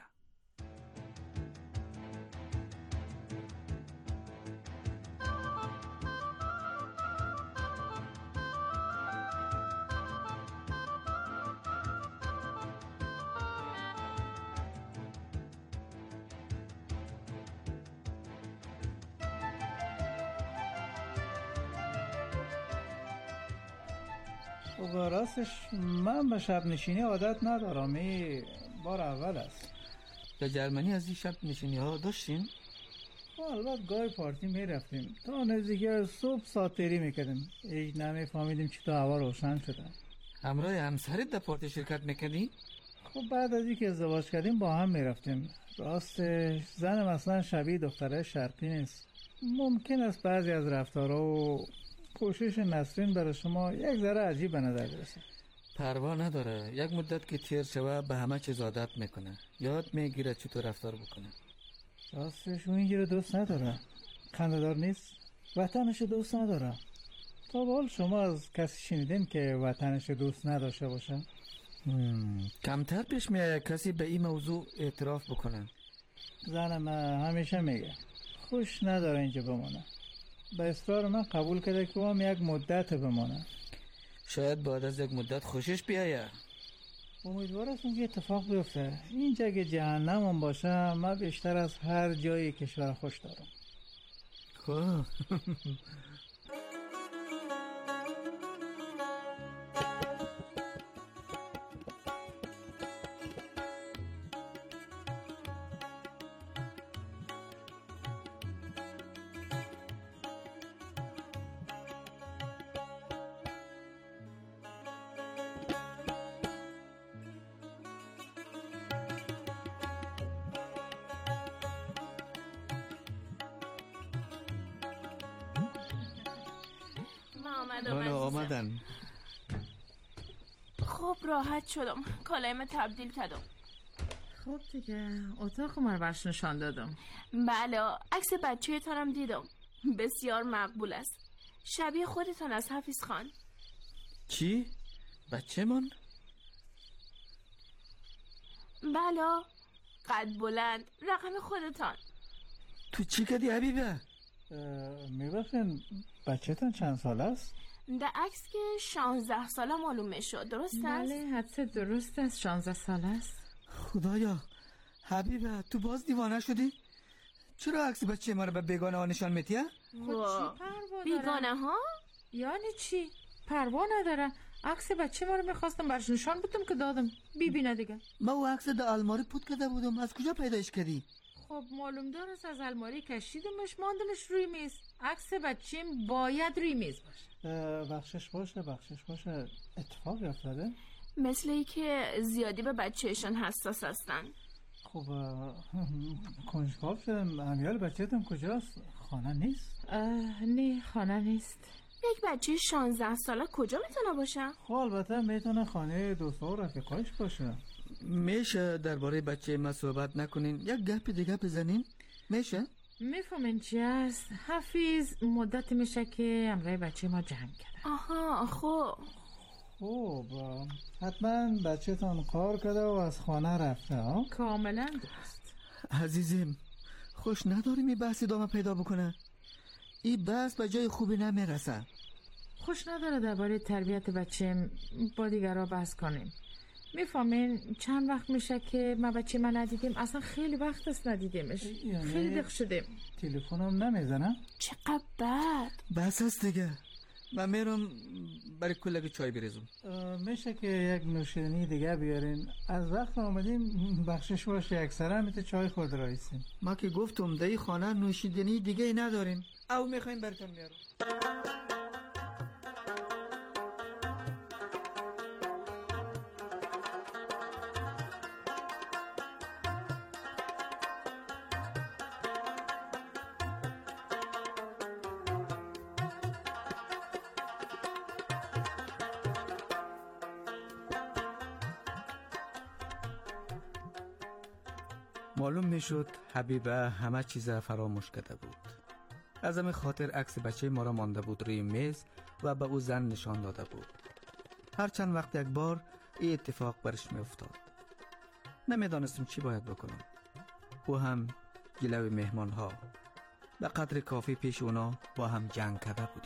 و راستش من به شب نشینی عادت ندارم، این بار اول است. در جرمنی از این شب نشینی ها داشتین؟ البته گاهی پارتی می رفتیم تا نزدیک صبح ساعتری میکردیم، هیچ نمیفهمیدیم چی تا هوا روشن شده. همراه همسرت در پارتی شرکت میکردی؟ خب بعد از اینکه ازدواج کردیم با هم میرفتیم. راستش زنم اصلا شبیه دختره شرقی نیست. ممکن است بعضی از رفتارها و کوشش نسرین برای شما یک ذره عجیب به نظر برسه. پروا نداره، یک مدت که تیر شوه به همه چیز عادت میکنه، یاد میگیره چطور رفتار بکنه. راستش اون اینجوری دوست نداره، خنده‌دار نیست، وطنش دوست نداره. تا به حال شما از کسی شنیدین که وطنش دوست نداشته باشه؟ کمتر پیش میاد کسی به این موضوع اعتراف بکنه. زنم همیشه میگه خوش نداره اینجا بمانه. به اصرار من قبول کرده که هم یک مدت بمانه. شاید بعد از یک مدت خوشش بیایه. امیدوار هستم که اتفاق بیفته. اینجا که جهنم هم باشه من بیشتر از هر جای کشور خوش دارم. خواه اومدم بله آمدن. خب راحت شدم، کالایم تبدیل کردم. خب دیگه اتاق من برش نشان دادم. بله عکس بچه تانم دیدم، بسیار مقبول است، شبیه خودتان از حفیظ خان. چی؟ بچه من؟ بله قد بلند، رقم خودتان. تو چی کردی حبیبه؟ میبخشین بچه‌تان چند سال است؟ در عکس که شانزده ساله معلوم میشد، درست است؟ بله حدس درست است، شانزده ساله است. خدایا حبیبه تو باز دیوانه شدی؟ چرا عکس بچه ما رو به بیگانه ها نشان میدی؟ خب چی پروا داره؟ بیگانه ها؟ یعنی چی؟ پروا نداره. عکس بچه ما رو میخواستم برش نشان بدم که دادم. ببینه دیگه. ما او عکس در الماری پود کرده بودم، از کجا پیداش کردی؟ خب معلوم دارست از الماری کشیدمش ماندمش روی میز. عکس بچه‌م باید روی میز باشه. بخشش باشه بخشش باشه اتفاقی افتاده؟ مثل ای که زیادی به بچهشان حساس هستن. خب کنجکاو شدم. امیال بچه‌تون کجاست؟ خانه نیست؟ نه خانه نیست. یک بچه شانزده ساله کجا میتونه باشه؟ خب البته میتونه خانه دوستا و رفیقایش باشه. میشه درباره بچه ما صحبت نکنین، یک گپ دیگه بزنین؟ میشه؟ میفهمین چی است؟ حفیظ مدت میشه که امرای بچه ما جمع کرده. آها خب خب حتما بچه‌تان کار کرده و از خانه رفته ها؟ کاملا درست. عزیزم خوش نداریم این بحث ادامه پیدا بکنه. این بحث به جای خوبی نمیرسه. خوش نداره درباره تربیت بچه با دیگرها بحث کنیم. میفهمین چند وقت میشه که ما بچه من ندیدیم، اصلا خیلی وقت است ندیدیمش. یعنی خیلی دق شدیم. تلفنم نمیزنه؟ چقدر بد. بس است دیگه، من میرم برای کلگی چای بریزم. میشه که یک نوشیدنی دیگه بیارین؟ از وقت آمدیم بخشش باشه اکثر همیته چای خود رایسیم. ما که گفتم در این خانه نوشیدنی دیگه نداریم، او میخوایم براتون میارم. معلوم میشد حبیبه همه چیز فراموش کرده بود. از همه خاطر عکس بچه ما را مانده بود روی میز و به او زن نشان داده بود. هر چند وقت یک بار این اتفاق برش می افتاد. نمیدانستم چی باید بکنم. او هم گلوی مهمان ها. به قدر کافی پیش اونا با هم جنگ کرده بودیم.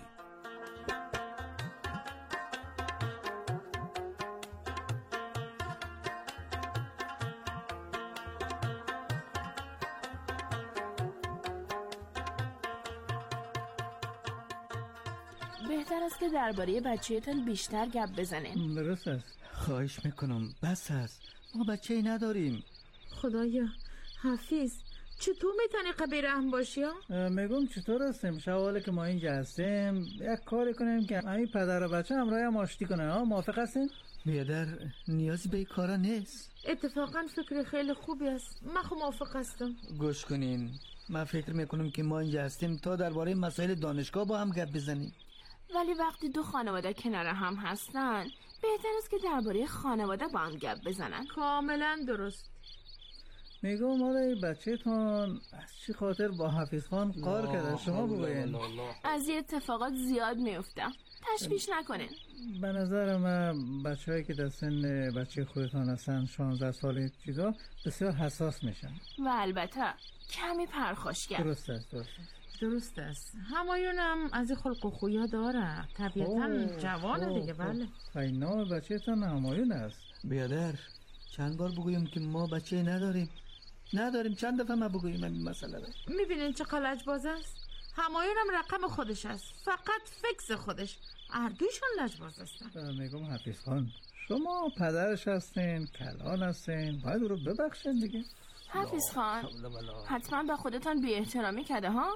بهتر است که درباره بچه‌تان بیشتر گپ بزنین. درست است. خواهش میکنم بس است، ما بچه ای نداریم. خدایا حفیظ چطور میتونی قبی رحم باشی ها؟ میگم چطور هستیم شواله که ما اینجا هستیم یک کاری کنیم که همین پدر و بچه همراه هم آشتی کنه ها. موافق هستین؟ بیادر نیازی به کارا نیست. اتفاقا فکر خیلی خوبی است. من خود موافق هستم. گوش کنین، من فکر میکنم که ما اینجا هستیم تا درباره مسائل دانشگاه با هم گپ بزنیم. ولی وقتی دو خانواده کنار هم هستن بهتر است که درباره خانواده با هم گپ بزنن. کاملا درست. میگم آره بچه‌تون از چی خاطر با حفیظ خان قار کرده شما بگوین. از این اتفاقات زیاد میفته، تشویش نکنین. به نظر من بچه‌هایی که در سن بچه خودتان هستن شانزده ساله چیزا بسیار حساس میشن و البته کمی پرخاشگر. درست است درست است درست است. همایونم از این خلق و خویا داره، طبیعتا جوانه دیگه. بله این نام بچه‌تان همایون است. بیادر چند بار بگویم که ما بچه نداریم نداریم چند دفعه ما بگویم این مسئله رو. میبینین چه قلج باز است. همایونم رقم خودش است، فقط فکس خودش. اردویشون لجباز هستن. میگم حفیظ خان شما پدرش هستین، کلان هستین، باید رو ببخشین دیگه. حفیظ خان حتما به خودتان بی احترامی کرده ها؟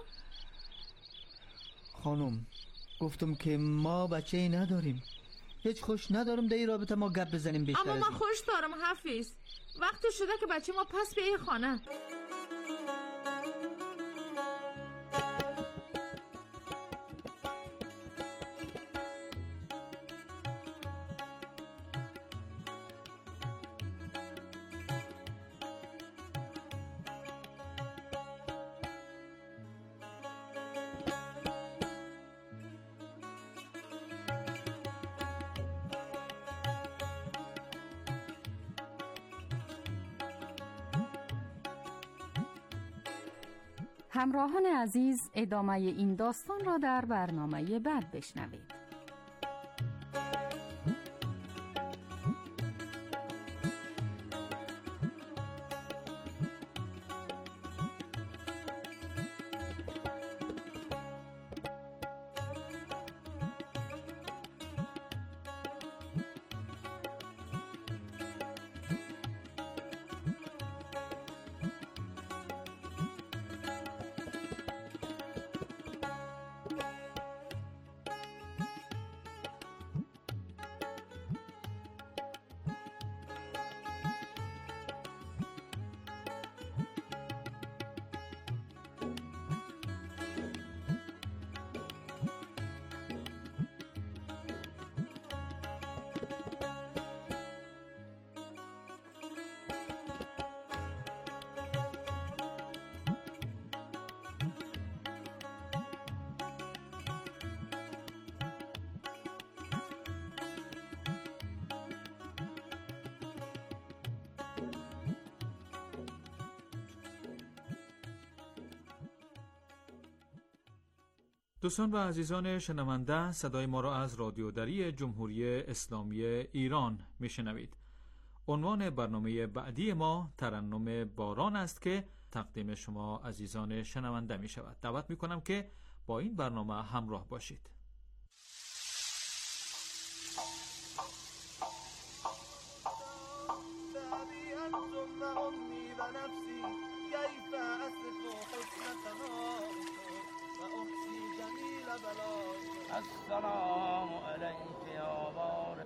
خانم گفتم که ما بچه ای نداریم، هیچ خوش ندارم در این رابطه ما گپ بزنیم بیشتر. اما من خوش دارم حفیظ. وقتی شده که بچه ما پس به این خانه. همراهان عزیز، ادامه این داستان را در برنامه بعد بشنوید. دوستان و عزیزان شنونده، صدای ما را از رادیوداری جمهوری اسلامی ایران میشنوید. عنوان برنامه بعدی ما ترنم باران است که تقدیم شما عزیزان شنونده می شود. دعوت می کنم که با این برنامه همراه باشید. السلام علیک یا بار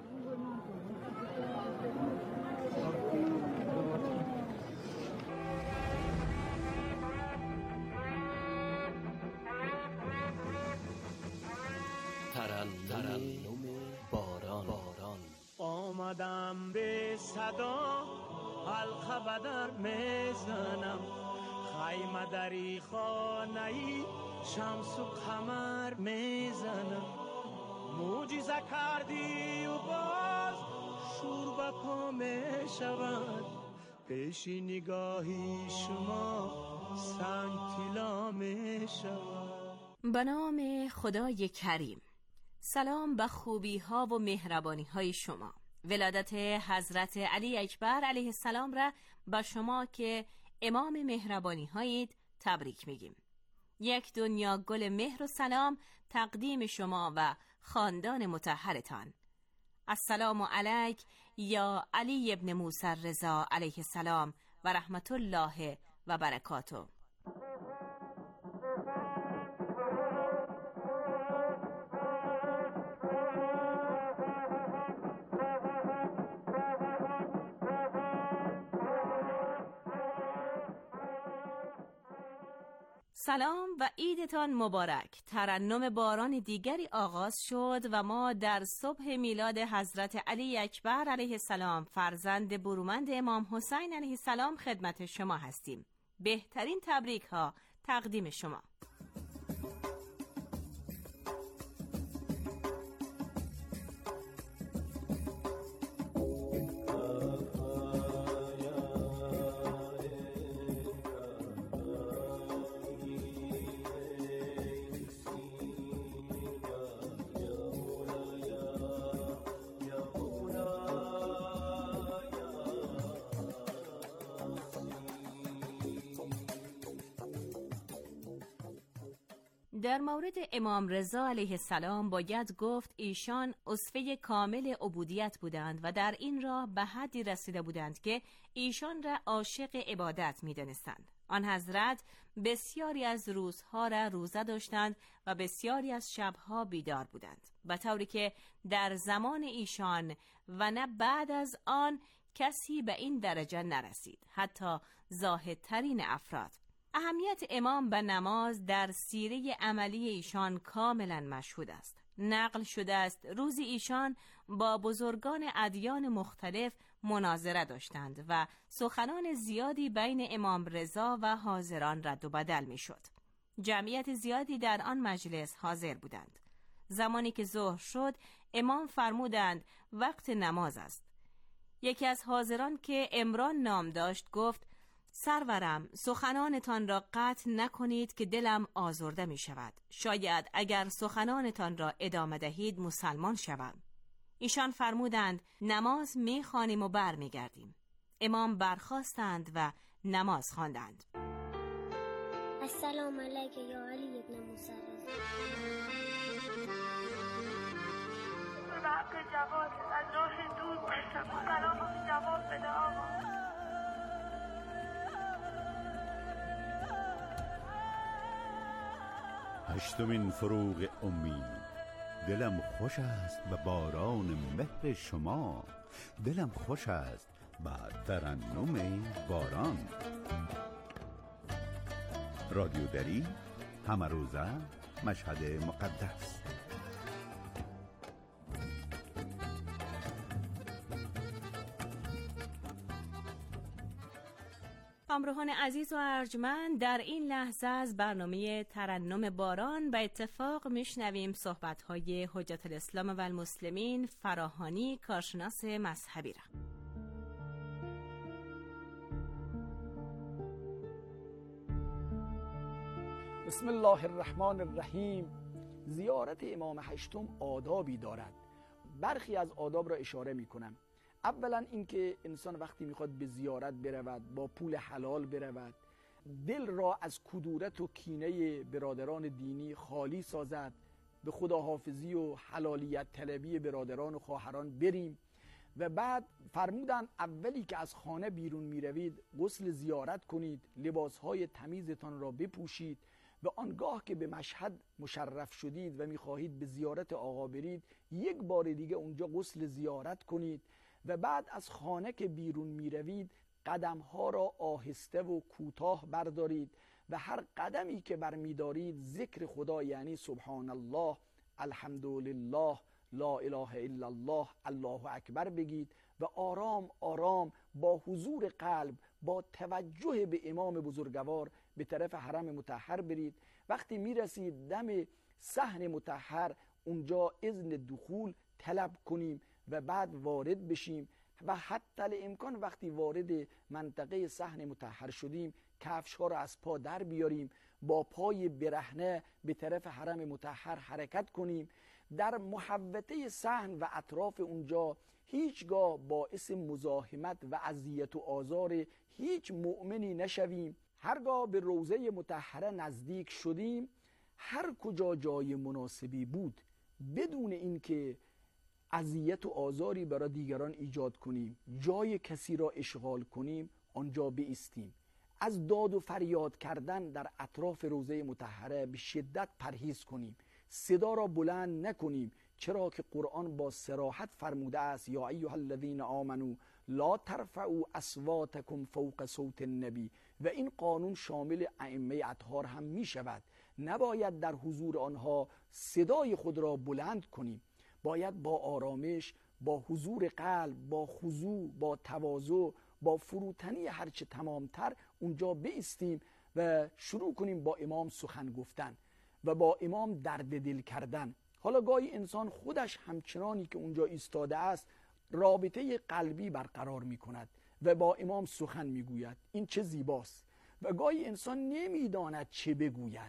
ترنم باران آمدم به صدا حلقه بدر میزنم، خیمه دری خانه‌ای شمس و قمر میزنم. معجزه کردی و باز شور به پا میشود، پیش نگاهی شما سنگ طلا میشود. به نام خدای کریم. سلام به خوبی ها و مهربانی های شما. ولادت حضرت علی اکبر علیه السلام را به شما که امام مهربانی هایید تبریک میگیم. یک دنیا گل مهر و سلام تقدیم شما و خاندان مطهرتان. السلام علیک یا علی ابن موسی رضا علیه السلام و رحمت الله و برکاته. سلام و عیدتان مبارک. ترنم باران دیگری آغاز شد و ما در صبح میلاد حضرت علی اکبر علیه السلام فرزند برومند امام حسین علیه السلام خدمت شما هستیم. بهترین تبریک ها تقدیم شما. در مورد امام رضا علیه السلام باید گفت ایشان اسوه کامل عبودیت بودند و در این راه به حدی رسیده بودند که ایشان را عاشق عبادت می دانستند. آن حضرت بسیاری از روزها را روزه داشتند و بسیاری از شبها بیدار بودند، به طوری که در زمان ایشان و نه بعد از آن کسی به این درجه نرسید، حتی زاهدترین افراد. اهمیت امام به نماز در سیره عملی ایشان کاملا مشهود است. نقل شده است روزی ایشان با بزرگان ادیان مختلف مناظره داشتند و سخنان زیادی بین امام رضا و حاضران رد و بدل می شد. جمعیت زیادی در آن مجلس حاضر بودند. زمانی که ظهر شد امام فرمودند وقت نماز است. یکی از حاضران که عمران نام داشت گفت سرورم، سخنانتان را قطع نکنید که دلم آزرده می شود. شاید اگر سخنانتان را ادامه دهید مسلمان شوم. ایشان فرمودند نماز می خوانیم و بر می گردیم. امام برخاستند و نماز خواندند. السلام علیک یا علی ابن موسی. به حق جواد از راه دور باشم. سلام به جواد بده آقا. هشتمین فروغ امید. دلم خوش است و باران مهر شما، دلم خوش است و ترنم باران. رادیو دری، همه روزه، مشهد مقدس. همراهان عزیز و ارجمند، در این لحظه از برنامه ترنم باران به اتفاق میشنویم صحبت‌های حجت الاسلام و المسلمین فراهانی، کارشناس مذهبی را. بسم الله الرحمن الرحیم. زیارت امام هشتم آدابی دارد. برخی از آداب را اشاره می کنم. اولا اینکه انسان وقتی میخواد به زیارت برود با پول حلال برود، دل را از کدورت و کینه برادران دینی خالی سازد، به خداحافظی و حلالیت طلبی برادران و خواهران بریم. و بعد فرمودن اولی که از خانه بیرون میروید غسل زیارت کنید، لباسهای تمیزتان را بپوشید و آنگاه که به مشهد مشرف شدید و میخواهید به زیارت آقا برید، یک بار دیگه اونجا غسل زیارت کنید. و بعد از خانه که بیرون می روید قدمها را آهسته و کوتاه بردارید و هر قدمی که برمی دارید ذکر خدا، یعنی سبحان الله، الحمدلله، لا اله الا الله، الله اکبر بگید و آرام آرام با حضور قلب، با توجه به امام بزرگوار به طرف حرم مطهر برید. وقتی می رسید دم صحن مطهر، اونجا اذن دخول طلب کنیم و بعد وارد بشیم و حتی الامکان وقتی وارد منطقه صحن مطهر شدیم کفش ها را از پا در بیاریم، با پای برهنه به طرف حرم مطهر حرکت کنیم. در محوطه صحن و اطراف اونجا هیچگاه باعث مزاحمت و اذیت و آزار هیچ مؤمنی نشویم. هرگاه به روضه مطهره نزدیک شدیم، هر کجا جای مناسبی بود بدون اینکه اذیت و آزاری برای دیگران ایجاد کنیم، جای کسی را اشغال کنیم، آنجا بایستیم. از داد و فریاد کردن در اطراف روضه مطهره به شدت پرهیز کنیم. صدا را بلند نکنیم، چرا که قرآن با صراحت فرموده است یا ایها الذین آمنو لا ترفعوا اصواتکم فوق صوت النبی. و این قانون شامل ائمه اطهار هم می شود. نباید در حضور آنها صدای خود را بلند کنیم، باید با آرامش، با حضور قلب، با خضوع، با تواضع، با فروتنی هرچه تمامتر اونجا بایستیم و شروع کنیم با امام سخن گفتن و با امام درد دل کردن. حالا گاهی انسان خودش همچنانی که اونجا ایستاده است رابطه قلبی برقرار می کند و با امام سخن می گوید. این چه زیباست. و گاهی انسان نمیداند چه بگوید،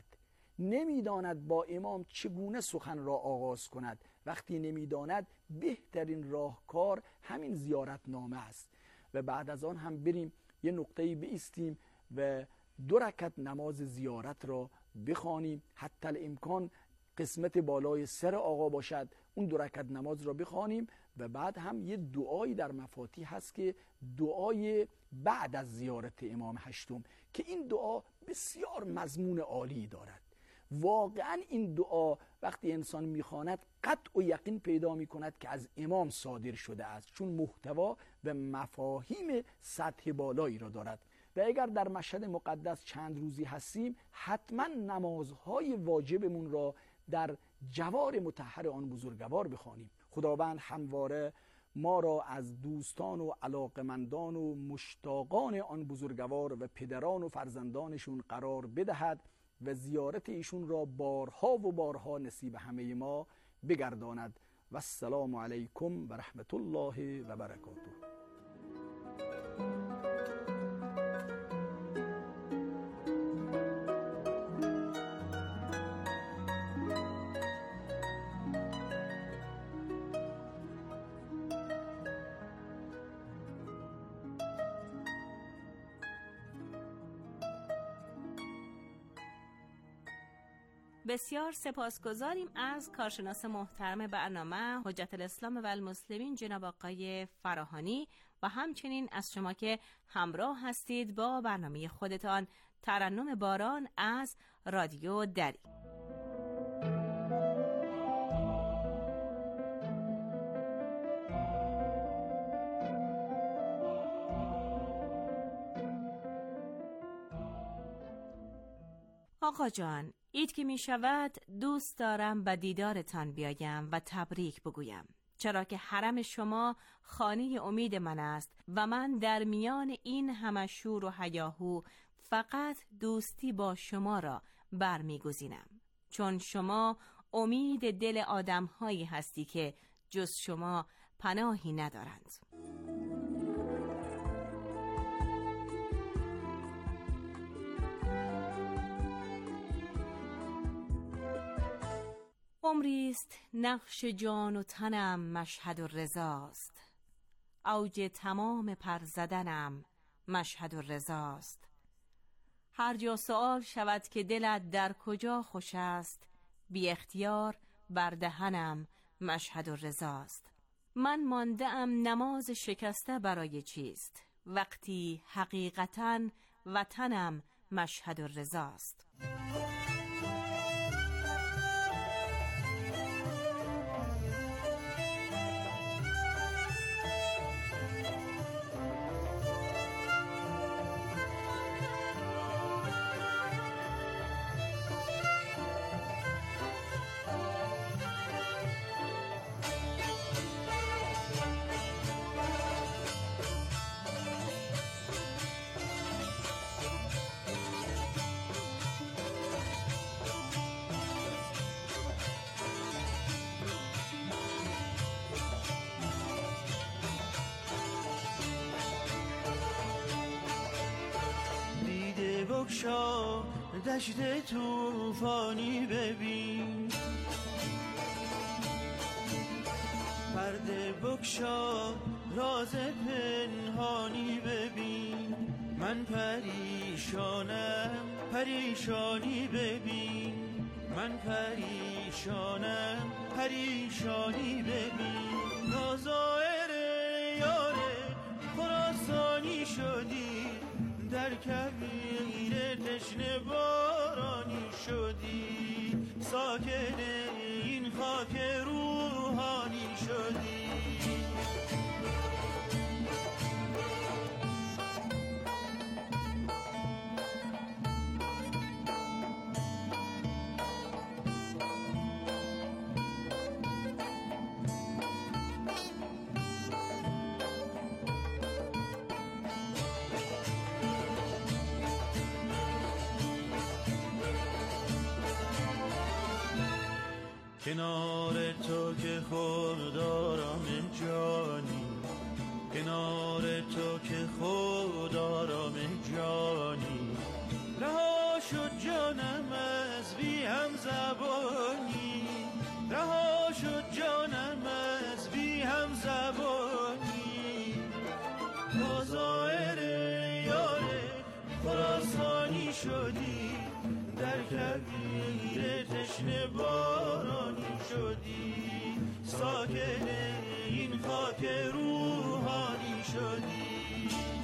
نمیداند با امام چگونه سخن را آغاز کند. وقتی نمیداند بهترین راهکار همین زیارت نامه است. و بعد از آن هم بریم یه نقطه‌ای بایستیم و دو رکعت نماز زیارت را بخوانیم. حتی الامکان قسمت بالای سر آقا باشد، اون دو رکعت نماز را بخوانیم. و بعد هم یه دعایی در مفاتیح هست که دعای بعد از زیارت امام هشتم، که این دعا بسیار مضمون عالی دارد. واقعا این دعا وقتی انسان میخواند قطع و یقین پیدا میکند که از امام صادر شده است، چون محتوا و مفاهیم سطح بالایی را دارد. و اگر در مشهد مقدس چند روزی هستیم حتما نمازهای واجبمون را در جوار مطهر آن بزرگوار بخوانیم. خداوند همواره ما را از دوستان و علاقمندان و مشتاقان آن بزرگوار و پدران و فرزندانشون قرار بدهد و زیارت ایشون را بارها و بارها نصیب همه ما بگرداند. و السلام علیکم و رحمت الله و برکاته. بسیار سپاسگزاریم از کارشناس محترم برنامه حجت الاسلام و المسلمین جناب آقای فراهانی و همچنین از شما که همراه هستید با برنامه خودتان ترنم باران از رادیو دری. آقا جان، عید که می شود دوست دارم به دیدارتان بیایم و تبریک بگویم، چرا که حرم شما خانه امید من است و من در میان این همه شور و هیاهو فقط دوستی با شما را برمیگزینم، چون شما امید دل آدم‌هایی هستی که جز شما پناهی ندارند. عمریست نقش جان و تنم مشهد و رضاست، اوج تمام پر زدنم مشهد و رضاست. هر جا سؤال شود که دلت در کجا خوش است، بی اختیار بر دهنم مشهد و رضاست. من مانده ام نماز شکسته برای چیست، وقتی حقیقتاً وطنم مشهد و رضاست. بگشا دشت توفانی ببین، پرده بگشا راز پنهانی ببین. من پریشانم پریشانی ببین، من پریشانم پریشانی ببین. نازائر یار خراسانی شدی، در کویر تشنه بارانی شدی. ساکن این خاک روحانی شدی. کنار تو که خودآرام جانی، کنار تو که خودآرام جانی. رها شد جانم از بی هم زبانی، رها شد جانم از بی هم زبانی. نازائر یار خراسانی شدی، در کویر تشنه بارانی شدی. ساکن این خاک روحانی شدی.